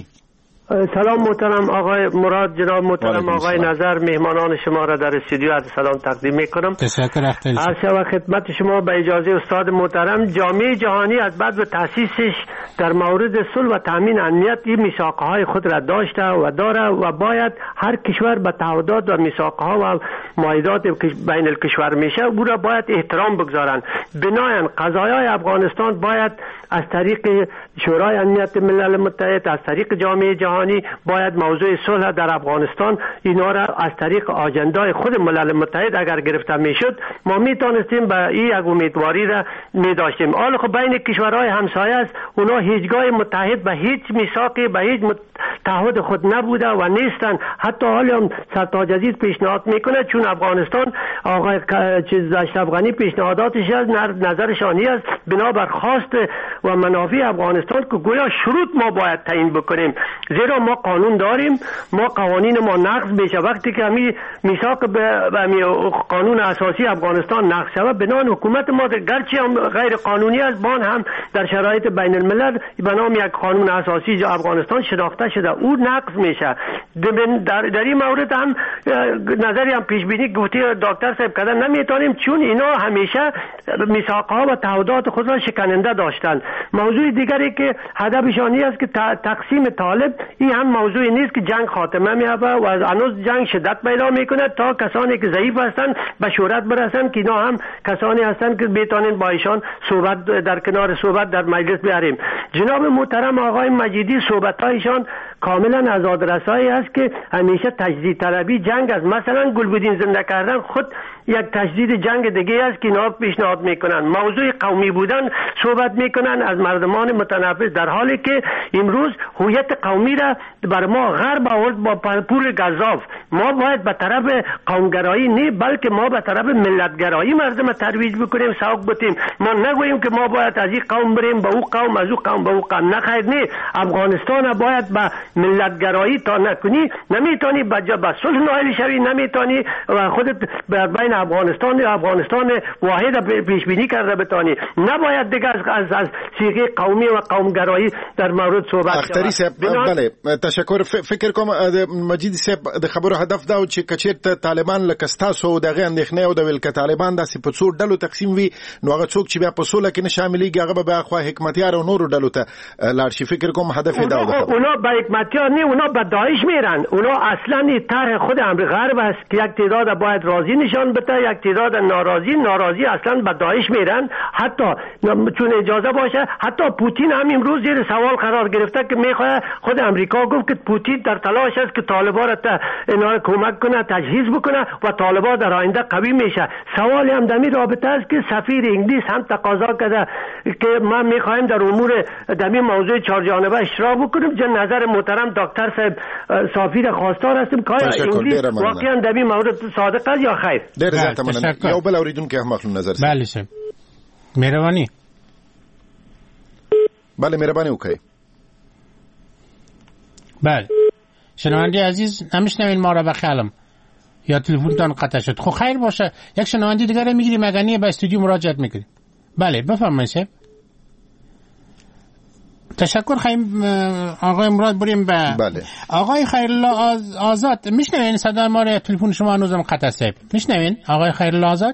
سلام محترم آقای مراد، جناب محترم آقای نظر، مهمانان شما را در استودیو عرض سلام تقدیم میکنم. تشکر. عرض خدمت شما به اجازه استاد محترم. جامعه جهانی از بعد تأسیسش در مورد صلح و تامین امنیت این میثاقهای خود را داشته و داره و باید هر کشور به تعهدات و میثاقها و معاهدات بین الکشور میشه او را باید احترام بگذارند. بنابراین قضایای افغانستان باید از طریق شورای امنیت ملل متحد، از طریق جامعه جهانی باید موضوع صلح در افغانستان اینا را از طریق آجندای خود ملل متحد اگر گرفته میشد ما میتونستیم به این یک امیدواری را میداشتیم. حالا خب بین کشورهای همسایه است، اونا هیچگاه متحد به هیچ میثاقی به هیچ تعهد خود نبوده و نیستن. حتی حالا هم سرتاج عزیز پیشنهاد میکنه چون افغانستان آقای اشرف غنی پیشنهاداتش از نظرشانی است بنابر خواست و منافع افغانستان که گویا شروط ما باید تعیین بکنیم، زیرا ما قانون داریم، ما قوانین ما نقض میشه. وقتی که همین میثاق به قانون اساسی افغانستان نقض شود، بنان حکومت ما گرچه هم غیر قانونی است بان هم در شرایط بین الملل به نام یک قانون اساسی افغانستان شناخته شده، او نقض میشه. در این مورد هم نظری هم پیش بینی گفتی دکتر صاحب کردن نمیتونیم، چون اینا همیشه میثاقها و تعهدات خود را شکننده داشتند. موضوع دیگری که هدفشانی است که تقسیم طالب، این هم موضوعی نیست که جنگ خاتمه می‌یابد و هنوز جنگ شدت پیدا میکنه تا کسانی که ضعیف هستند به شهرت برسند که اینا هم کسانی هستند که بتوانند با ایشان صحبت در کنار صحبت در مجلس بیاریم. جناب محترم آقای مجیدی صحبت‌هایشان کاملا آزادرسایی است که همیشه تجدید طلبی جنگ است. مثلا گلبدین زنده کردن خود یک تجدید جنگ دیگه است که اینا پیشنهاد میکنن. موضوع قومی بودن صحبت میکنن از مردمان متنفس، در حالی که امروز هویت قومی را بر ما غرب آورد با پور گزاف. ما باید به طرف قومگرایی نه بلکه ما به طرف ملتگرایی مردم ترویج بکنیم، سوق بتیم. ما نگوییم که ما باید از این قوم بریم به او قوم، از او قوم به او قوم. نه خیر، نه. افغانستان باید به ملتگرایی تا نکنی نمیتونی به صلح نائل شوی، نمیتونی و خودت بین افغانستان واحد پیش بینی کرده بتانی. نباید دیگه از صیغه قومی و قومگرایی در مورد صحبت اختری صاحب بله تشکر. فکر کوم مجید صاحب د خبرو هدف دا چې کچیر طالبان لکه تاسو دغه اندېښنه او د ویل ک طالبان داسې په څو ډلو تقسیم وي نو هغه څوک چې بیا په سوله کې نه شاملېږي هغه به خو حکمتیار او نورو ډلو ته لاړ شي. فکر کوم هدف دا ده. اونا به حکمتیار نه، اونا به داعش میرن. اونا اصلا این طرح خود امریکا غرب است که یک تعداد باید راضی نشان بده، یک تعداد ناراضی اصلا به داعش میرن. حتی چون اجازه باشه حتی پوتین هم امروز زیر سوال قرار گرفته که میخواد، خود امریکا گفت که پوتین در تلاش است که طالبان را اینا کمک کنه، تجهیز بکنه و طالبان در آینده قوی میشه. سوالی هم در این رابطه است که سفیر انگلیس هم تقاضا کرده که ما میخوایم در امور در این موضوع چهار جانبه اشراف بکنیم. جن نظر محترم دکتر صاحب سفیر خواستار هستیم که انگلیس واقعا در این مورد صادق است یا خیر. ډیر زیاته مننه. یو بل اوریدونکو هم خپل نظر سره. بله صاحب مهرباني. بله مهرباني وکړئ. بله شنونده عزیز نمیشنوین ما را بخیالم یا تلفنتان قطع شد. خب خیر باشه یک شنونده دیگر رو میگیریم مگانی به استودیو مراجعت میکنیم. بله بفرمایید صاحب. تشکر. خیلی آقای مراد بریم به بله. آقای خیرالله آزاد میشنوین صدای ما رو؟ تلفن شما هنوزم قطع صاحب. میشنوین آقای خیرالله آزاد؟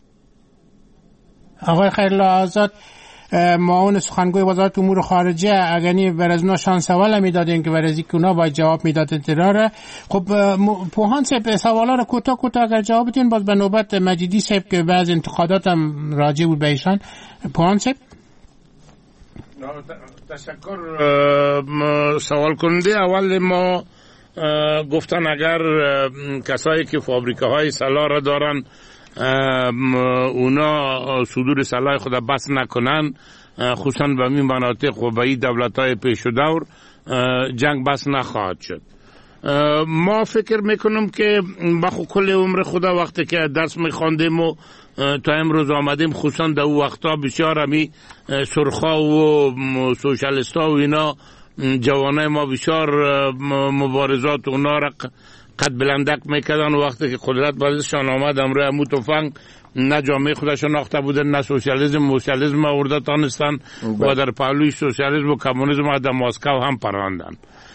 آقای خیرالله آزاد معاون سخنگوی وزارت امور خارجه اگرنی برازنا شانس اول میدادین که برازی که اونا باید جواب میدادن تراره. خب پوهان صاحب سوالا رو کوتاه اگر جواب بدین باز به نوبت مجیدی صاحب که بعض انتقادات هم راجع بود به ایشان. پوهان صاحب تشکر. سوال کننده اول ما گفتن اگر کسایی که فابریکه سلاح را دارن اونا صدور سلاح خود بس نکنن، خصوصا به این مناطق و به این دولت‌های پیش و دور جنگ بس نخواهد شد. ما فکر میکنم که بخو کل عمر خدا وقتی که درس میخواندیم و تا امروز آمدیم، خصوصا در او وقتا بسیار همی سرخا و سوشالیستا و اینا جوانای ما بسیار مبارزات اونا را قد بلندک میکردن. وقتی که قدرت بازشان آمد امروز همو تفنگ نه جامعه خودش شناخته بودن نه سوسیالیسم آورده تانستن و در پهلوی سوسیالیسم و کمونیسم در مسکو هم پراندن.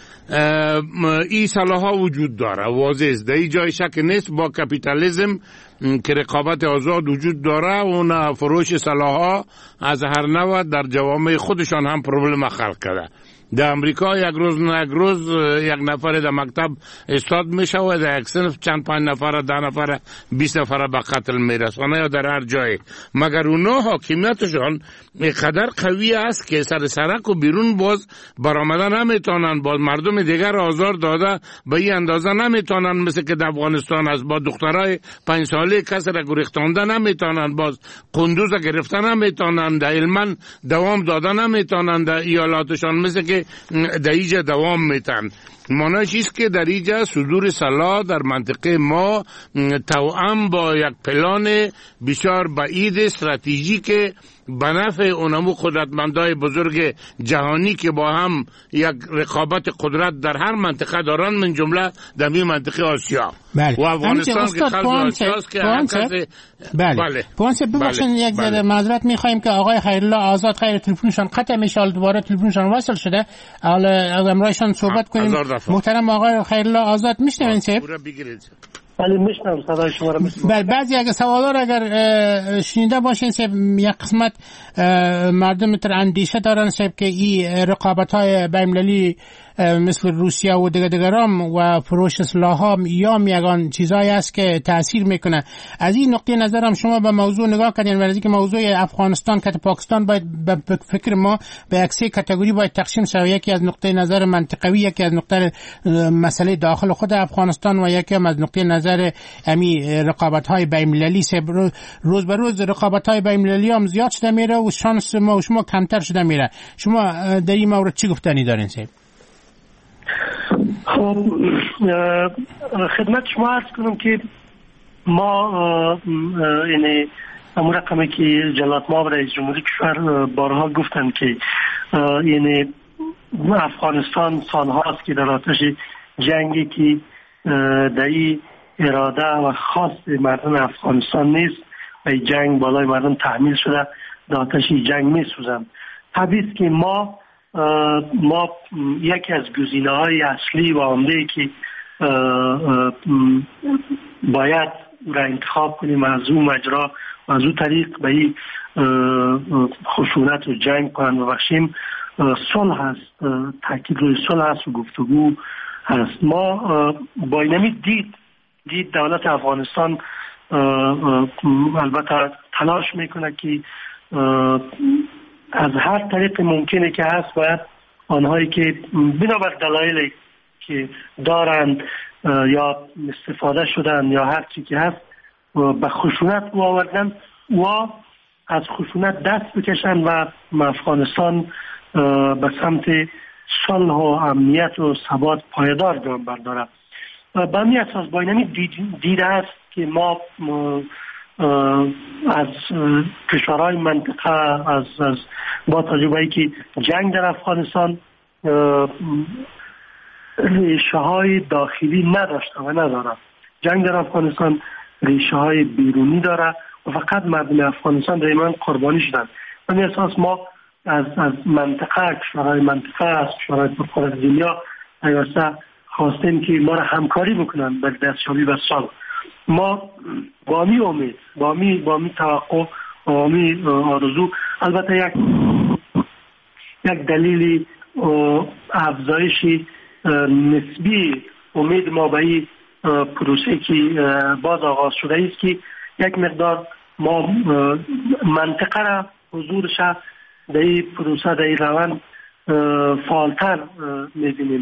این سلاح ها وجود داره، واضح است، در این جای شک نیست. با کپیتالیسم که رقابت آزاد وجود داره، اون فروش سلاح ها از هر نوع در جوامع خودشان هم پروبلم خلق کرده. در امریکا یک روز یک نفر در مکتب استاد میشه و در یک صنف چند 5 نفر 10 نفر 20 نفر به قتل میرسونه یا در هر جای. مگر اونا حاکمیتشان قدر قوی است که سر سرک و بیرون باز برآمدن نمیتونن، باز مردم دیگر آزار داده به این اندازه نمیتونن، مثل که در افغانستان است با دخترای 5 ساله کس را گریختانده نمیتونن، باز قندوز گرفتن نمیتونن، در علمان دوام دادن نمیتونن، در ایالاتشان مثل که در اینجا دوام میتن. معنیش است که در اینجا صدور سلاح در منطقه ما توأم با یک پلان بسیار بعید استراتژیک به نفع اونمو قدرتمندای بزرگ جهانی که با هم یک رقابت قدرت در هر منطقه دارن، من جمله در این منطقه آسیا. بله. و افغانستان که قلب آسیاست که بله. پوانسه ببخشن یک ذره معذرت میخوایم که آقای خیرالله آزاد خیر تلفنشان قطع میشه، دوباره تلفنشان وصل شده، حالا امرایشان صحبت کنیم. محترم آقای خیرالله آزاد میشنوین صاحب؟ بله میشنم صدای شما را. بله بعضی اگه سوالا را اگر شنیده باشین صاحب، یک قسمت مردم تر اندیشه دارن صاحب که این رقابت‌های بین‌المللی مثل روسیه و دیگران و فروش سلاح‌ها یا یگان چیزایی است که تاثیر میکنه. از این نقطه نظرم شما به موضوع نگاه کردین و از اینکه موضوع افغانستان که پاکستان باید به فکر ما به یک سه کاتگوری باید تقسیم شود، یکی از نقطه نظر منطقوی، یکی از نقطه مسئله داخل خود افغانستان و یکی هم از نقطه نظر امی رقابت‌های بین‌المللی. روز به روز رقابت‌های بین‌المللی هم زیاد شده میره و شانس ما و شما کمتر شده میره. شما در این مورد چی گفتنی دارین صاحب؟ خب خدمت شما عرض کنم که ما یعنی همون رقمی که جلالت مآب رئیس جمهوری کشور بارها گفتن که یعنی افغانستان سالهاست که در آتش جنگی که در این اراده و خواست مردم افغانستان نیست و جنگ بالای مردم تحمیل شده، در آتش جنگ می سوزند. طبیعی که ما یکی از گزینه‌های اصلی و عمده که باید را انتخاب کنیم از اون مجرا و از اون طریق به این خشونت و جنگ پایان ببخشیم صلح هست، تاکید روی صلح هست و گفتگو هست. ما با اینمی دید دولت افغانستان البته تلاش میکنه که از هر طریق ممکنه که هست باید آنهایی که بنابر دلایلی که دارند یا استفاده شدن یا هر چی که هست به خشونت آوردن و از خشونت دست بکشن و افغانستان به سمت صلح و امنیت و ثبات پایدار گام برداره. به همین اساس با اینمی دیده است که ما از کشورهای منطقه از با تجربه‌ای که جنگ در افغانستان ریشه های داخلی نداشته و نداره. جنگ در افغانستان ریشه های بیرونی داره و فقط مردم افغانستان در این قربانی شدن. به این اساس ما از منطقه، کشورهای منطقه، از کشورهای پرخارج دنیا ایواسته خواستیم که ما را همکاری بکنن به دستیابی به صلح. ما با می امید، با می توقع، با می آرزو، البته یک دلیل افزایش نسبی امید ما به این پروسه که باز آغاز شده است که یک مقدار ما منطقه را حضورش در این پروسه در این روند فعالتر می‌بینیم.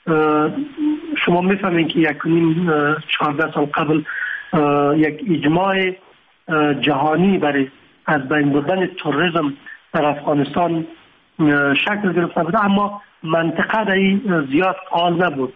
شما می‌فهمید که 14 سال قبل یک اجماع جهانی برای از بین بردن تروریسم در افغانستان شکل گرفته بود، اما منطقه در این زیاد فعال نبود.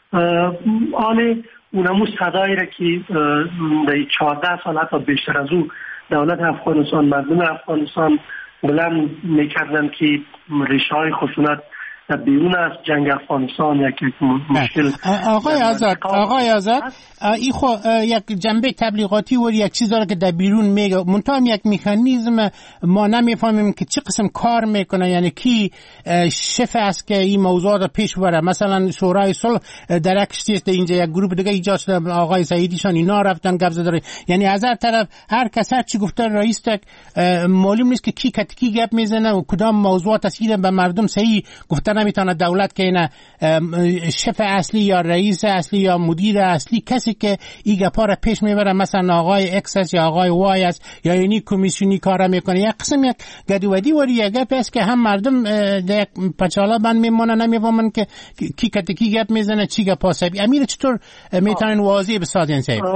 آن اونمو صدایی را که در 14 سال حتی بیشتر از او دولت افغانستان، مردم افغانستان بلند میکردن که ریشه های خشونت بیرون از جنگ افغانستان یک مشکل. آقای آزاد این خو یک جنبه تبلیغاتی و یک چیز داره که در بیرون میگه، منتها یک مکانیزم ما نمیفهمیم که چه قسم کار میکنه، یعنی کی شف است که این موضوع رو پیش بره. مثلا شورای صلح درکشتی است، اینجا یک گروه دیگه ایجاد شده، آقای سعیدیشان اینا رفتن گپ زدن، یعنی از هر طرف هر کس هر چی گفته رئیس تک معلوم نیست که کی کتکی گپ میزنه و کدام موضوع تصویر به مردم صحیح گفته نمیتونه دولت که اینا شف اصلی یا رئیس اصلی یا مدیر اصلی کسی که این گپا را پیش میبره مثلا آقای اکس است یا آقای وای است یا اینی کمیسیونی کارا میکنه. یک قسم یک گدودی و یک گپ است که هم مردم در پچالا بند میمونن، نمیفهمن که کی کتکی گپ میزنه چی گپا سبی. امیر چطور میتونن واضح بسازن صاحب؟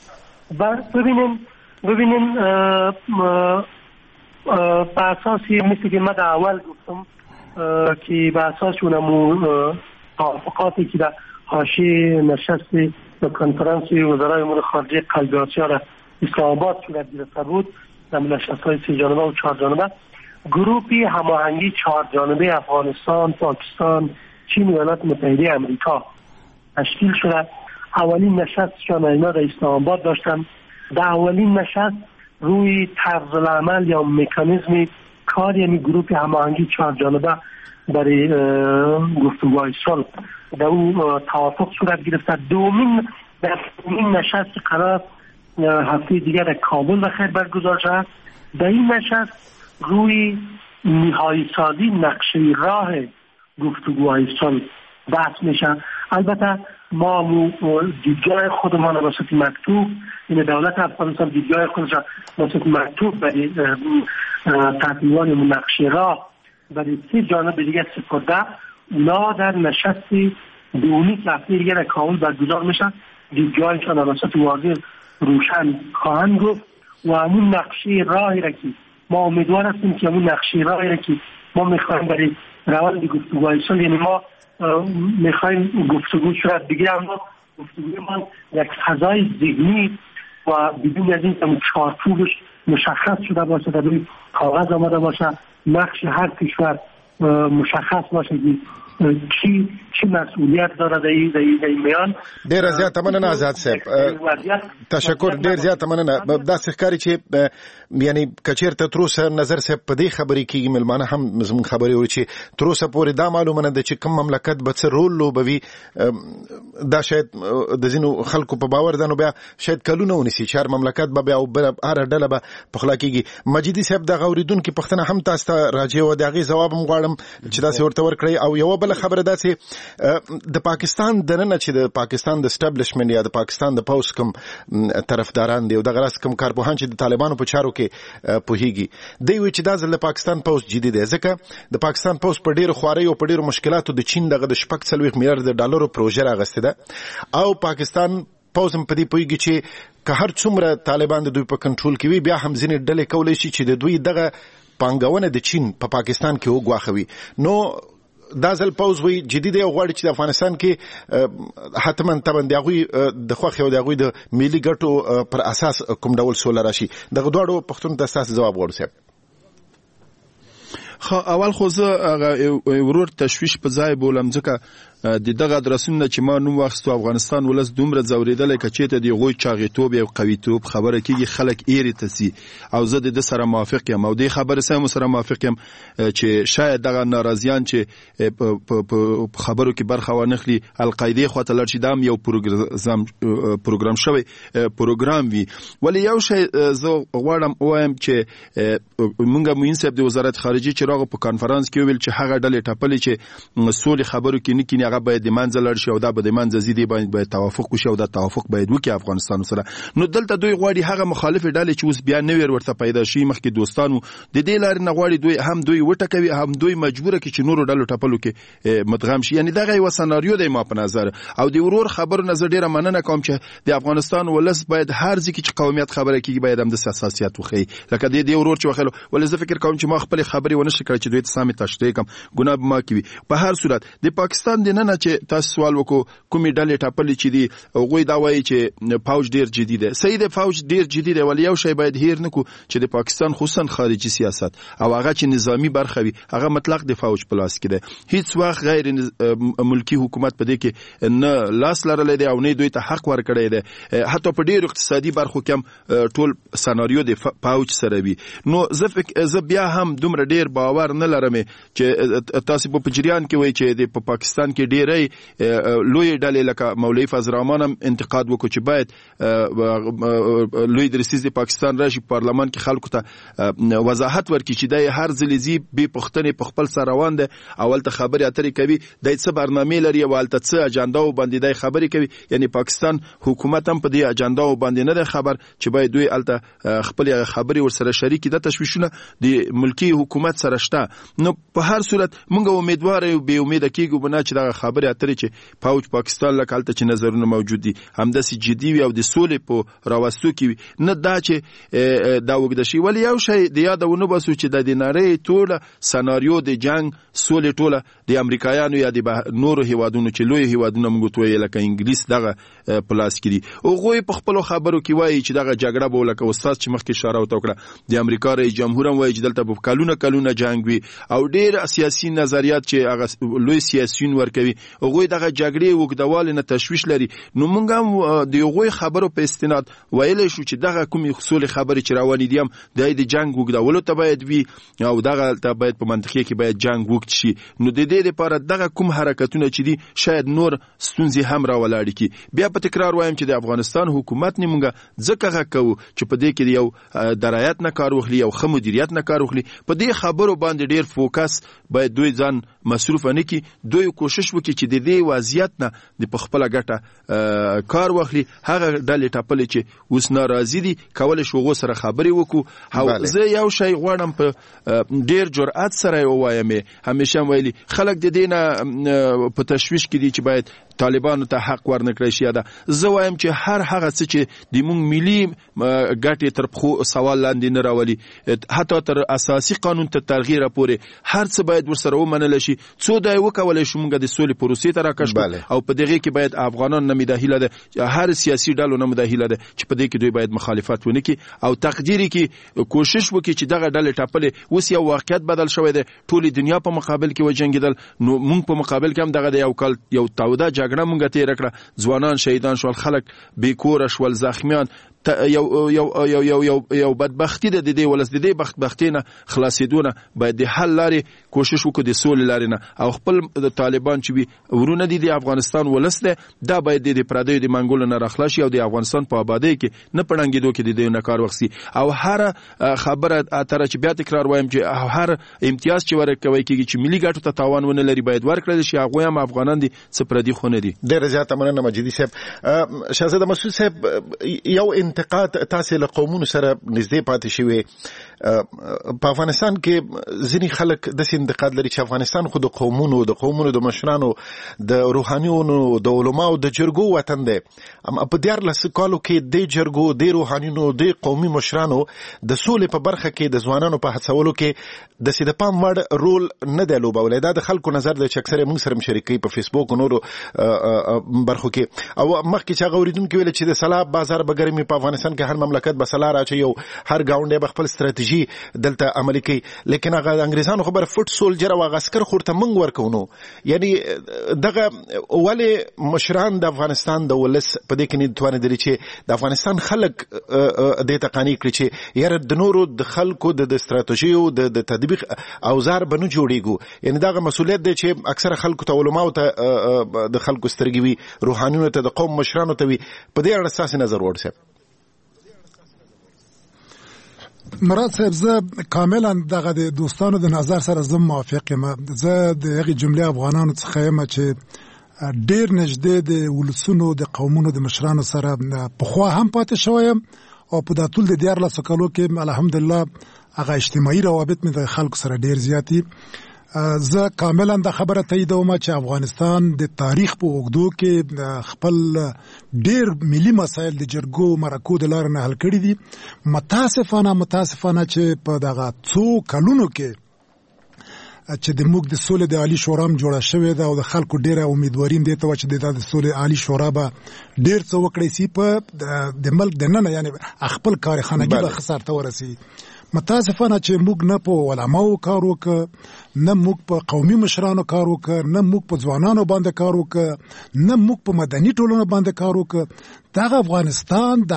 ببینین به اساسی مثل که من اول گفتم که به اساس اونمو توافقاتی که در حاشیه نشست کنفرانس وزرای امور خارجه قلب آسیا را اسلام آباد صورت گرفته بود، در نشست‌های 3 جانبه و 4 جانبه، گروهی هماهنگی 4 جانبه افغانستان، پاکستان، چین و ایالات متحده آمریکا تشکیل شده. اولین نشستشان اینا در اسلام آباد داشتن. در اولین نشست روی طرز العمل یا مکانیزم کار، یعنی گروه هماهنگی 4 جانبه برای گفتگوهای صلح در اون توافق صورت گرفته. دومین نشست قرار هفته دیگر در کابل بخیر برگزار شد. در این نشست روی نهایی سازی نقشه راه گفتگوهای صلح بحث میشه. البته ما دیدگاه خودمان را واسه مکتوب، این دولت افغانستان دیدگاه خودش را واسه مکتوب برای تطبیقات نقشه راه برای 3 جانب دیگه سپرده. اونا در نشست دومی هفته دیگه در کابل برگزار میشن، دیدگاهشان را واسه واضح روشن خواهند گفت و همون نقشه راهی را که ما امیدوار هستیم که همون نقشه راهی را که ما میخوایم برای روند گفتگوهای صلح، یعنی ما میخوایم گفتگو صورت بگیره، اما گفتگوی ما یک فضای ذهنی و بدون از این که چارچوبش مشخص شده باشه، در روی کاغذ آمده باشه، نقش هر کشور مشخص باشه چی مسئولیت داره در این میان. ډیر زیات مننه آزاد صاحب، تشکر، ډیر زیات مننه. دا ښکاري چې یعنی کچیرته تر اوسه نظر صاحب په دې خبرې کې ملمانه هم زموږ خبرې وي چې تر اوسه پورې دا معلومه نه ده چې کوم مملکت به څه رول لوبوي. دا شاید د ځینو خلکو په باور ده، نو بیا شاید کلونه ونیسي چې هر مملکت به بیا هر ډله به پخلا کېږي. مجیدي صاحب دغه اورېدونکي پوښتنه هم تاسو ته راجع وه، د هغې ځواب هم غواړم چې داسې ورته ورکړئ. او یوه بله خبره دا چې د پاکستان دننه چې د پاکستان د اسټابلیشمنټ یا د پاکستان د پوځ کوم طرفداران دي او دغه راس کوم کارپوهان چې د طالبانو په چارو کې پوهیږي، دوی وایي چې دا ځل د پاکستان پوځ جدي دی، ځکه د پاکستان پوځ په ډیرو خوارۍ او په ډیرو مشکلاتو د چین دغه د 40 میلیارډ ډالرو پروژه راغستې ده، او پاکستان پوځ هم په دې پوهیږي چې که هر څومره طالبان د دوی په کنټرول کې وي، بیا هم ځینې ډلې کولی شي چې د دوی دغه پانګونه د چین په پاکستان کې وګواښوي. نو دا ځل پوځ وایي جدي دی او غواړي چې د افغانستان کې حتما طبعا د هغوی د خوښې او د هغوی د ملي ګټو پر اساس کوم ډول سوله راشي. دغه دواړو پوښتنو ته ستاسو ځواب غواړو صاحب. اول خو زه ورور تشویش په ځای بولم، ځکه د دغه ادرسونه چې ما نوم واخیستو افغانستان ولس دومره ځورېدلی که چېرته د هغوی چاغېتوب یا قویتوب خبره کېږي خلک ایرې ته ځي، او زه د ده سره موافق یم او دې خبرې سره سره موافق یم چې شاید دغه ناراضیان چې په خبرو کې برخه وانخلي القاعدې خواته لاړ شي، دا هم یو پروګرام شوی پروګرام وي. ولې یو شی زه غواړم ووایم چې مونږ معین صاحب د وزارت خارجې چې راغو په کانفرانس کې وویل چې هغه ډلې ټپلې چې سولې خبرو کې نه کیني هغه باید د منځه لاړ شي او دا به د منځه ځي، دی باید توافق وشي او دا توافق باید وکړي افغانستان سره. نو دلته دوی غواړي هغه مخالفې ډلې چې اوس بیا نوې ورته پیدا شي، مخکې دوستانو د دې لارې نه غواړي دوی هم دوی وټکوي، هم دوی مجبوره کړي چې نورو ډلو ټپلو کې مدغم شي. یعنی دغه یو سناریو دی ما په نظر. او د ورور خبرو نه زه ډېره مننه کوم چې د افغانستان ولس باید هر ځای کې چې قومیت خبره کېږي باید همداسې حساسیت وښیي، لکه د دې ورور چې وښیلو. ولې زه فکر کوم چې ما خپلې خبرې ونه شي کړی چې دوی ته سمې تشریح کړم، ګناه به ما کې وي. په هر صورت د پاکستان دننه چې تاسو سوال وکړو کومې ډلې ټاپلې چې دي، هغوی دا وایي چې فوج ډېر جدي دی. صحیح دی، فوج ډېر جدي دی، ولې یو شی باید هیر نه کړو چې د پاکستان خصوصا خارجي سیاست او هغه چې نظامی برخه وي هغه مطلق د فوج په لاس کې دی. هیڅ وخت غیر ملکی حکومت په دې کې نه لاس لرلی دی او نه دوی ته حق ورکړی دی. حتی په ډېرو اقتصادي برخو کې هم ټول سناریو د فوج سره وي. نو زه بیا هم دومره ډېر باور نه لرم چې تاسو په جریان کې وایي چې په پاکستان کې ډېری لوی ډلې لکه مولوي فضل الرحمن هم انتقاد وکړو چې باید لوی درسیز د پاکستان راشي پارلمان کې خلکو ته وضاحت ورکړي چې دی هر ځلې ځي بې پوښتنې په خپل سر روان دی، اولته خبرې اترې کوي، دی څه برنامې لري او هلته څه اجنډاو باندې دی خبرې کوي. یعنی پاکستان حکومت هم په دې اجنډاو باندې نه دی خبر چې باید دوی هلته خپلې خبرې ورسره شریکي. دا تشویشونه د ملکي حکومت سره شته. نو په هر صورت موږ امیدواره یو بې امیده کېږو به نه چې دغه خبرې اترې چې فوج پاکستان لکه هلته چې نظرونه موجود دي همداسې جدي وي او د سولې په راوستو کې وي، نه دا چې دا اوږده شي. ولې یو شی د یاده ونه باسو چې د نړۍ ټوله سناریو د جنګ سولې ټوله د امریکایانو یا د نورو هیوادونو چې لوی هیوادونه موږ ته وایي لکه انګلیس دغه په لاس کې دي. هغوی په خپلو خبرو کې وایي چې دغه جګړه به لکه استاد چې مخکې اشاره ورته وکړه د امریکا رئیس جمهور هم وایي چې دلته به کلونه جنګ وي او ډېر سیاسي نظریات چې هغه لوی سیاسیون ورکوي هغوی دغه جګړې اوږدوالي نه تشویش لري. نو موږ هم د هغوی خبرو په استناد ویلی شو چې دغه کومې سولې خبرې چې روانې دي هم د جنګ اوږدولو ته باید وي او دغه ته باید په منطقې کې باید جنګ وکړي شي. نو د دې لپاره دغه کوم حرکتونه چې دي شاید نور ستونزې هم راولاړې کړي. بیا په تکرار وایم چې د افغانستان حکومت نه موږ ځکه غږ کوو چې په دې کې یو درایت نه کار واخلي او ښه مدیریت نه کار واخلي. په دې خبرو باندې ډېر فوکس باید دوی ځان مصروف نه کړي، دوی کوشش وکړي چې د دې وضعیت نه د په خپله ګټه کار واخلي. هغه ډلې ټپلې چې اوس ناراضي دي کولی شو هغو سره خبرې وکړو. او زه یو شی غواړم په ډېر جرأت سره یې ووایم، همیشه هم ویلي خلک د دې نه په تشویش کې دي چې باید طالبانو ته حق ورنکړی شي. دا زه وایم چې هر هغه څه چې د موږ ملي ګټې تر پخو سوال لاندې نه راولي، حتی تر اساسي قانون ته تغییر پورې هر څه باید ورسره ومنل شي. څو دا وکولای شو موږ د سولې پروسې ته راکښ او په دغه کې باید افغانان نه مداخله ده، هر سیاسي ډلو نه مداخله ده چې په دې کې دوی باید مخالفت ونکړي او تقديري کې کوشش وکړي چې دغه ډلې ټاپلې اوس یو واقعیت بدل شوی دی، ټولې دنیا په مقابل کې وجنګیدل، نو موږ په مقابل کې هم دغه یو کال یو توده جګړه موږ تیر کړه، ځوانان شهیدان شول، خلک بې کوره شول، زخمیان یو بدبختی ده. د دې ولس د دې بدبختی نه خلاصېدونه باید د حل لارې کوشش وکړو، د سولې لارې نه، او خپل د طالبان چې وي ورونه دي د افغانستان ولس ده، دا باید د پردیو د منګولو نه راخلاص شي او د افغانستان په آبادۍ کې نه پړنګېدو کې د دې نه کار واخلي. او هر خبره اتره چې بیا تکرار وایم چې هر امتیاز چې ورکوي کېږي چې ملي ګټو ته تاوان ونه لري باید ورکړل شي. هغه هم افغانان دي، څه پردي خو نه دي. ډېر زیاته مننه مجیدي صاحب. شهزاده مسعود صاحب، یو انتقاد تاسو له قومونو سره نږدې پاتې شوی په افغانستان کې ځینې خلک د انتقاد لري چې افغانستان خو د قومونو د مشرانو د روحانيونو د علماو د جرګو وطن دی. اما په 14 کالو کې د جرګو د روحانيونو د قومي مشرانو د سولې په برخه کې د ځوانانو په هڅولو کې د سیده پام وړ رول نه دی لوبولی. دا د خلکو نظر دی چې اکثره موږ سره مشارکي په فیسبوک او نورو برخو کې. او مخکې چې هغه اوریدونکو ویل چې د سلا بازار بګرمي په افغانستان کې هر مملکت به سلا راچي، یو هر گاونډي به خپل ستراتیژي دلته عملي کوي، لیکن هغه انګریزانو خبر فوټ سولجر او عسكر خورته منګ ورکونو. یعنی دغه ولی مشران د افغانستان د ولس په دې کې نه توانه دي چې د افغانستان خلک د تقانی کړی چې یاره د نورو د خلکو د ستراتیژي او د تطبیق اوزار بنو جوړیږي. یعنی دغه مسولیت دی چې اکثره خلکو ته علماء ته د خلکو سترګي وي، روحانيونو ته د قوم مشرانو ته وي. په دې اړه اساس نظر ورسې مراد صاحب، زه کاملا دغه د دوستانو د نظر سره زم موافق یم. زه د هغې جملې افغانانو څخه یم چې ډېر نږدې د ولسونو د قومونو د مشرانو سره پخوا هم پاتې شوی یم او په دا ټول د 14 کالو کې الحمدلله هغه اجتماعي روابط مې د خلکو سره ډېر زیات دي. زه کاملا د خبره تاییدوم چې افغانستان د تاریخ په اوږدو کې خپل ډېر ملي مسایل د جرګو مرکو د لارې نه حل کړي دي. متاسفانه چې په دغه څو کلونو کې چې د موږ د سولې د عالی شورا هم جوړه شوې ده او د خلکو ډېره امیدواري هم دې ته وه چې د سولې عالی شورا به ډېر څه وکړی سي په د ملک دننه، یعنې خپل کارخانګي به ښه سرته ورسي. متاسفانه چې موږ نه په علماو کار وکړ، نه موږ په قومي مشرانو کار وکړ، نه موږ په ځوانانو باندې کار وکړ، نه موږ په مدني ټولنو باندې کار وکړ. دغه افغانستان د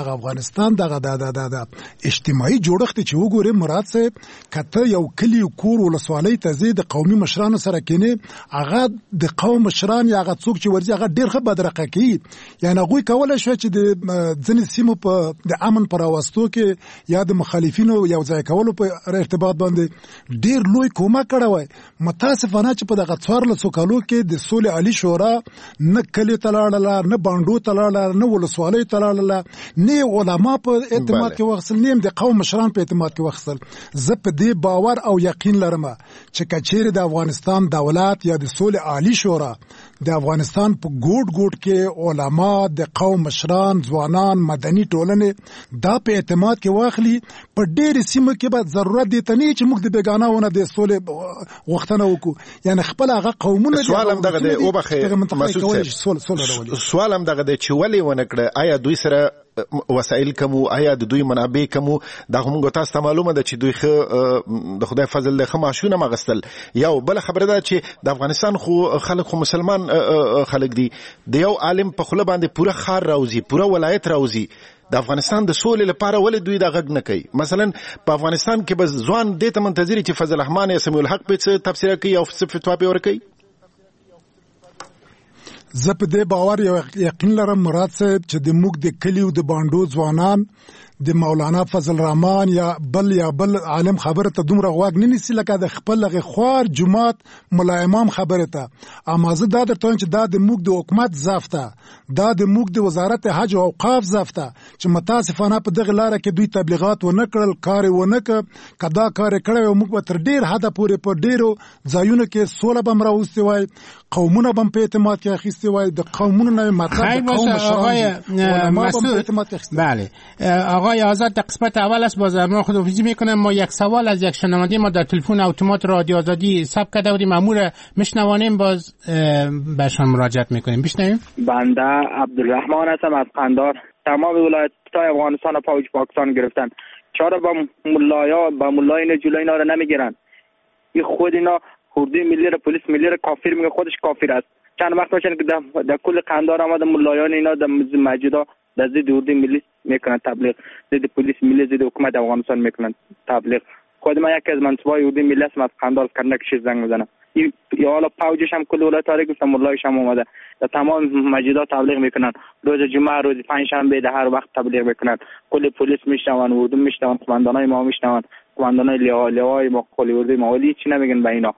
اجتماعي جوړښت چې وګورې مراد صاحب، کته یو کلی کور ولسوالۍ ته ځې د قومي مشرانو سره کینې، هغه د قوم مشران یا هغه څوک چې ورځي هغه ډېر ښه بدرقه کوي. یعنې هغوی کولی شوی چې د ځینې سیمو په د امن په راوستو کې یا د مخالفینو یو ځای کولو په ارتباط باندې ډېر لوی کومک کړی وای. متاسفانه چې په دغه 14 کالو کې د سولې عالی شورا نه کلي ته لاړله، نه بانډو ته لاړله، نه ولسوالۍ ته لاړله، نه علما په اعتماد کې واخیستل، نه د قوم مشران په اعتماد کې واخیستل. زه په دې باور او یقین لرم چې که چیرې د افغانستان دولت یا د سولې عالی شورا د افغانستان په ګوټ ګوټ کې علما، د قوم مشران، ځوانان، مدني ټولنې دا په اعتماد کې واخلي، په ډېرې سیمو کې به ضرورت دی ته نه چې موږ د بېګانهونه د سولې غوښتنه وکړو. یعنې خپل هغه قومونه سوال هم دغه دی سوال هم دغه دی چې ولې ونه کړه؟ آیا دوی سره وسایل کمو؟ آیا د دوی منابع کمو؟ دا موږ تاسو ته معلومه ده چې دوی د خدای فضل له خماشونه مغستل. یو بل خبره ده چې د افغانستان خو خلک خو مسلمان خلک دي، د یو عالم په خوله باندې پوره خار راوځي، پوره ولایت راوځي. د افغانستان د سولې لپاره ولې دوی دا غږ نه کوي؟ مثلا په افغانستان کې بس ځوان دې ته منتظر چې فضل الرحمن یا سمیع الحق په څه تفسیر کوي او څه فتوا به ورکوي. زه په دې باور یو یقین لرم مراد صاحب چې د موږ د کلیو د بانډو ځوانان د مولانا فضل الرحمن یا بل عالم خبره ته دومره غوږ نه نیسي لکه د خپل خوار جماعت ملا امام خبره ته. اما زه دا درته وایم چې دا د موږ د حکومت ضعف ده، دا د موږ د وزارت حج او اوقاف ضعف ده چې متاسفانه په دغه لاره کې دوی تبلیغات ونه کړل، کار ونه کړ. کدا کار کړی موږ به تر ډیر حد پورې په ډیرو ځایونو کې سوله به راوستي وای، قومونه به په اعتماد کې اخیستي وای، د قومونو نه مطلب قوم آقای مسعود. بله آقای آزاد، در قسمت اول است باز ما خداحافظی میکنم. ما یک سوال از یک شنونده ما در تلفن اتومات رادیو آزادی ثبت کرده بودیم، مأمور میشنوانیم، باز بهشان مراجعت میکنیم. بشنویم. بنده عبدالرحمن هستم از قندار. تمام ولایت‌های افغانستان و فوج پاکستان گرفتن، چرا با ملای اینا جلوی اینا رو نمیگیرن؟ این خود اینا اردوی ملی رو پلیس ملی رو کافر میگه، خودش کافر است. چند وقت باشه که در کل قندار آمده ملایان اینا در مسجدها در ضد اردوی ملی میکنن تبلیغ، ضد پلیس ملی، ضد حکومت افغانستان میکنن تبلیغ. خود من یکی از منصبای اردوی ملی هستم، از قندار کشی زنگ میزنم. یا حالا پوجش هم کل ولایت ها گفتم، ملایش هم اومده در تمام مسجدها تبلیغ میکنن. روز جمعه، روز پنجشنبه در هر وقت تبلیغ میکنن. کل پلیس میشنون، اردو میشنون، قماندانای ما میشنون، قماندانای لیوای ما، کل اردوی ما، ولی چی نمیگن به اینا.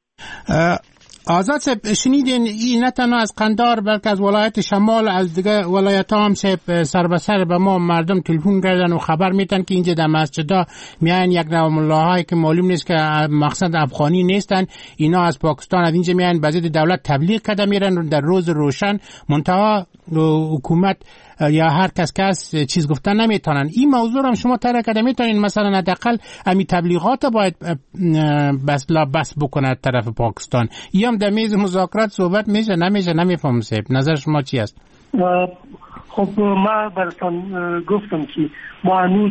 آزاد صاحب شنیدین این نه تنها از قندار بلکه از ولایت شمال، از دیگه ولایت ها هم صاحب سر به سر به ما مردم تلفن کردن و خبر میتن که اینجا در مسجدها میان یک نوع ملاهایی که معلوم نیست که مقصد افغانی نیستن، اینا از پاکستان از اینجا میان به ضد دولت تبلیغ کرده میرن در روز روشن، منتها حکومت یا هر کس چیز گفتن نمیتونن. این موضوع هم شما طرح کرده میتونین مثلا حداقل همین تبلیغات باید بس بکنه طرف پاکستان، یا هم در میز مذاکرات صحبت میشه نمیشه؟ نمیفهم صاحب نظر شما چی است؟ خب ما براتون گفتم که ما هنوز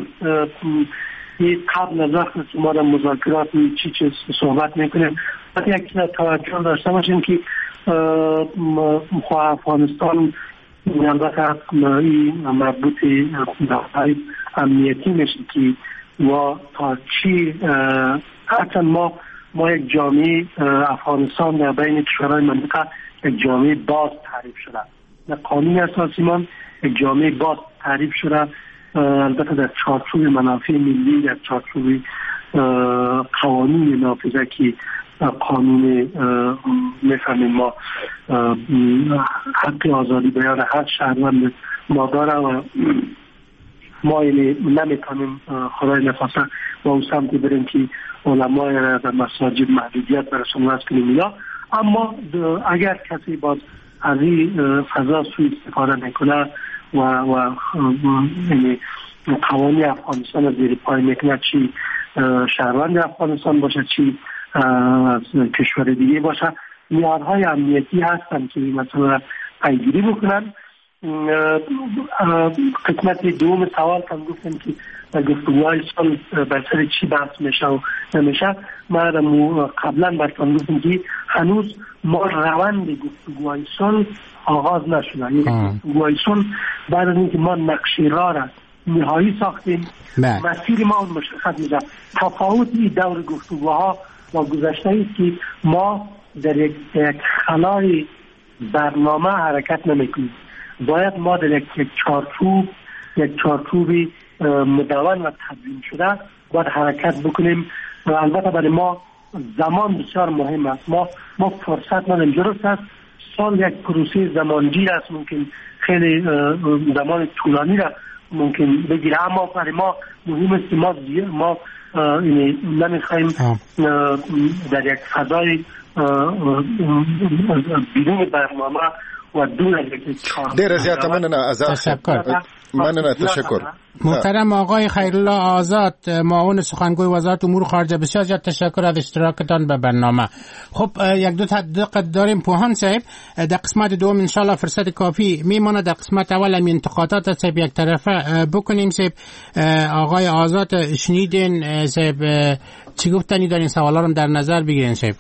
قبل از وقت ما در مذاکرات چی صحبت میکنیم. باید یک توجه داشته باشیم که افغانستان البته این مربوط به امنیتی میشه که ما تا چی حتی ما یک جامعه افغانستان در بین کشورهای منطقه یک جامعه باز تعریف شده، در قانون اساسی ما یک جامعه باز تعریف شده، البته در چارچوب منافع ملی، در چارچوب قوانین نافذه که قانون میفهمیم ما حق آزادی بیان هر شهروند ما داره و ما نمیتونیم خدای نخواسته با اون سمتی بریم که علمای را در مساجد محدودیت برسون از کنیم یا. اما اگر کسی باز از این فضا سوء استفاده میکنه و قوانین افغانستان از زیر پای میکنه، چی شهروند افغانستان باشه چی از کشور دیگه باشه، معیارهای امنیتی هستن که مثلا پیگیری بکنن. قسمت دوم سوال هم گفتم که گفتگوهای صلح بر سر چی بحث میشه و نمیشه. ما قبلا براتون گفتم که هنوز ما روند گفتگوهای صلح آغاز نشده. گفتگوهای صلح بعد از اینکه ما نقشه را نهایی ساختیم، مسیر ما اون مشخص میشه. تفاوت این دور گفتگوها با گذشته است که ما در یک خلای برنامه حرکت نمیکنیم. باید ما در یک چارچوب مدون و تدوین شده باید حرکت بکنیم. و البته برای ما زمان بسیار مهم است. ما فرصت نداریم. درست است سال یک پروسه زمانگیر است، ممکن خیلی زمان طولانی را ممکن بگیره، اما برای ما مهم است که ما نمیخوایم در یک فضای بدون برنامه و دون یک کار. دیر زیاد مننه تشکر. محترم آقای خیرالله آزاد، معاون سخنگوی وزارت امور خارجه، بسیار زیاد تشکر از اشتراکتان به برنامه. خب یک دو دقیقه داریم پوهان صاحب. در قسمت دوم انشالله فرصت کافی میمونه. در قسمت اول هم انتقادات صاحب یک طرفه بکنیم. صاحب آقای آزاد شنیدین صاحب چی گفتنی دارین؟ سوالا رو در نظر بگیرین صاحب.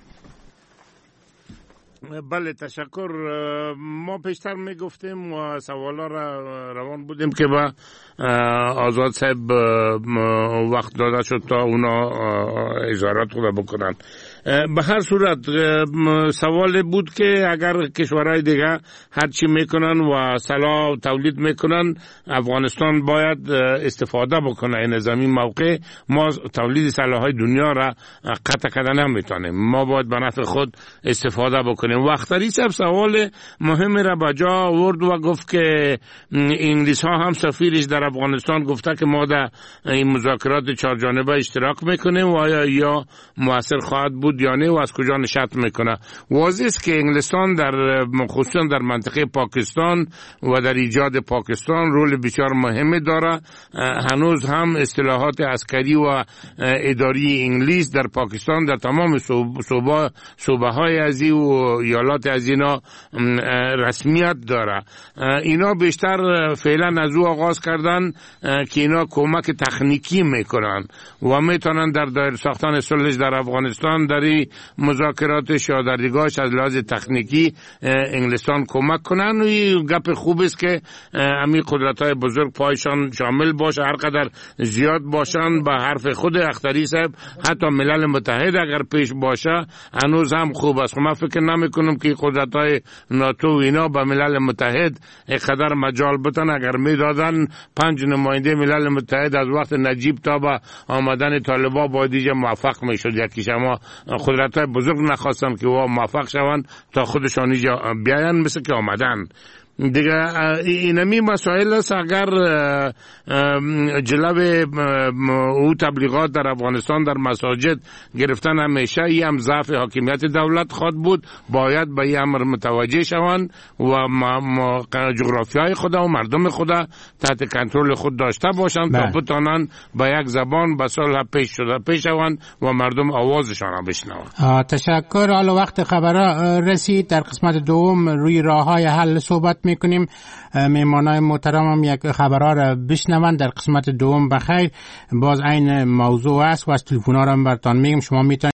بله تشکر. ما پیشتر میگفتیم و سوالا را روان بودیم که با آزاد صاحب وقت داده شد تا اونا اظهارات خود بکنن. به هر صورت سوال بود که اگر کشورهای دیگه هرچی میکنن و سلاح تولید میکنن، افغانستان باید استفاده بکنه این نظامی موقع. ما تولید سلاحهای دنیا را قطع کردن نمیتونیم، ما باید به نفع خود استفاده بکنیم. وقتری صاحب سوال مهم را به جا آورد و گفت که انگلیس ها هم سفیرش در افغانستان گفته که ما در این مذاکرات 4 جانبه اشتراک میکنیم و یا مؤثر خواهد بود یا نه و از کجا نشأت میکنه. واضح است که انگلستان در خصوصا در منطقه پاکستان و در ایجاد پاکستان رول بسیار مهمی داره. هنوز هم اصطلاحات عسکری و اداری انگلیس در پاکستان در تمام صوبه های ازی و ایالات از اینا رسمیت داره. اینا بیشتر فعلا از او آغاز کردن که اینا کمک تکنیکی میکنن و میتونن در دایر ساختن صلح در افغانستان در مذاکراتش یا در دیگاهش از لحاظ تکنیکی انگلستان کمک کنن. و این گپ خوب است که همین قدرت‌های بزرگ پایشان شامل باشه، هر قدر زیاد باشن. به حرف خود اختری صاحب حتی ملل متحد اگر پیش باشه هنوز هم خوب است. من فکر نمی‌کنم که قدرت‌های ناتو و اینا به ملل متحد اینقدر مجال بتن. اگر میدادن 5 نماینده ملل متحد از وقت نجیب تا به آمدن طالبان باید اینجا موفق میشد. یکیش اما قدرت‌های بزرگ نخواستن که وا موفق شوند تا خودشان اینجا بیاین، مثل که آمدن دیگه. اینمی مسائل است. اگر جلوه او تبلیغات در افغانستان در مساجد گرفتن همیشه ای هم ضعف حاکمیت دولت خواهد بود. باید به این امر متوجه شوند و جغرافیای خدا و مردم خدا تحت کنترل خود داشته باشند تا بتانند به یک زبان به صلح پیش شوند و مردم آوازشان را بشنوند. تشکر. حالا وقت خبرها رسید. در قسمت دوم روی راه‌های حل صحبت میکنیم. مهمانای محترم هم یک خبرها را بشنوند در قسمت دوم. بخیر، باز این موضوع است و از تلفن‌ها را براتون میگم. شما میتونید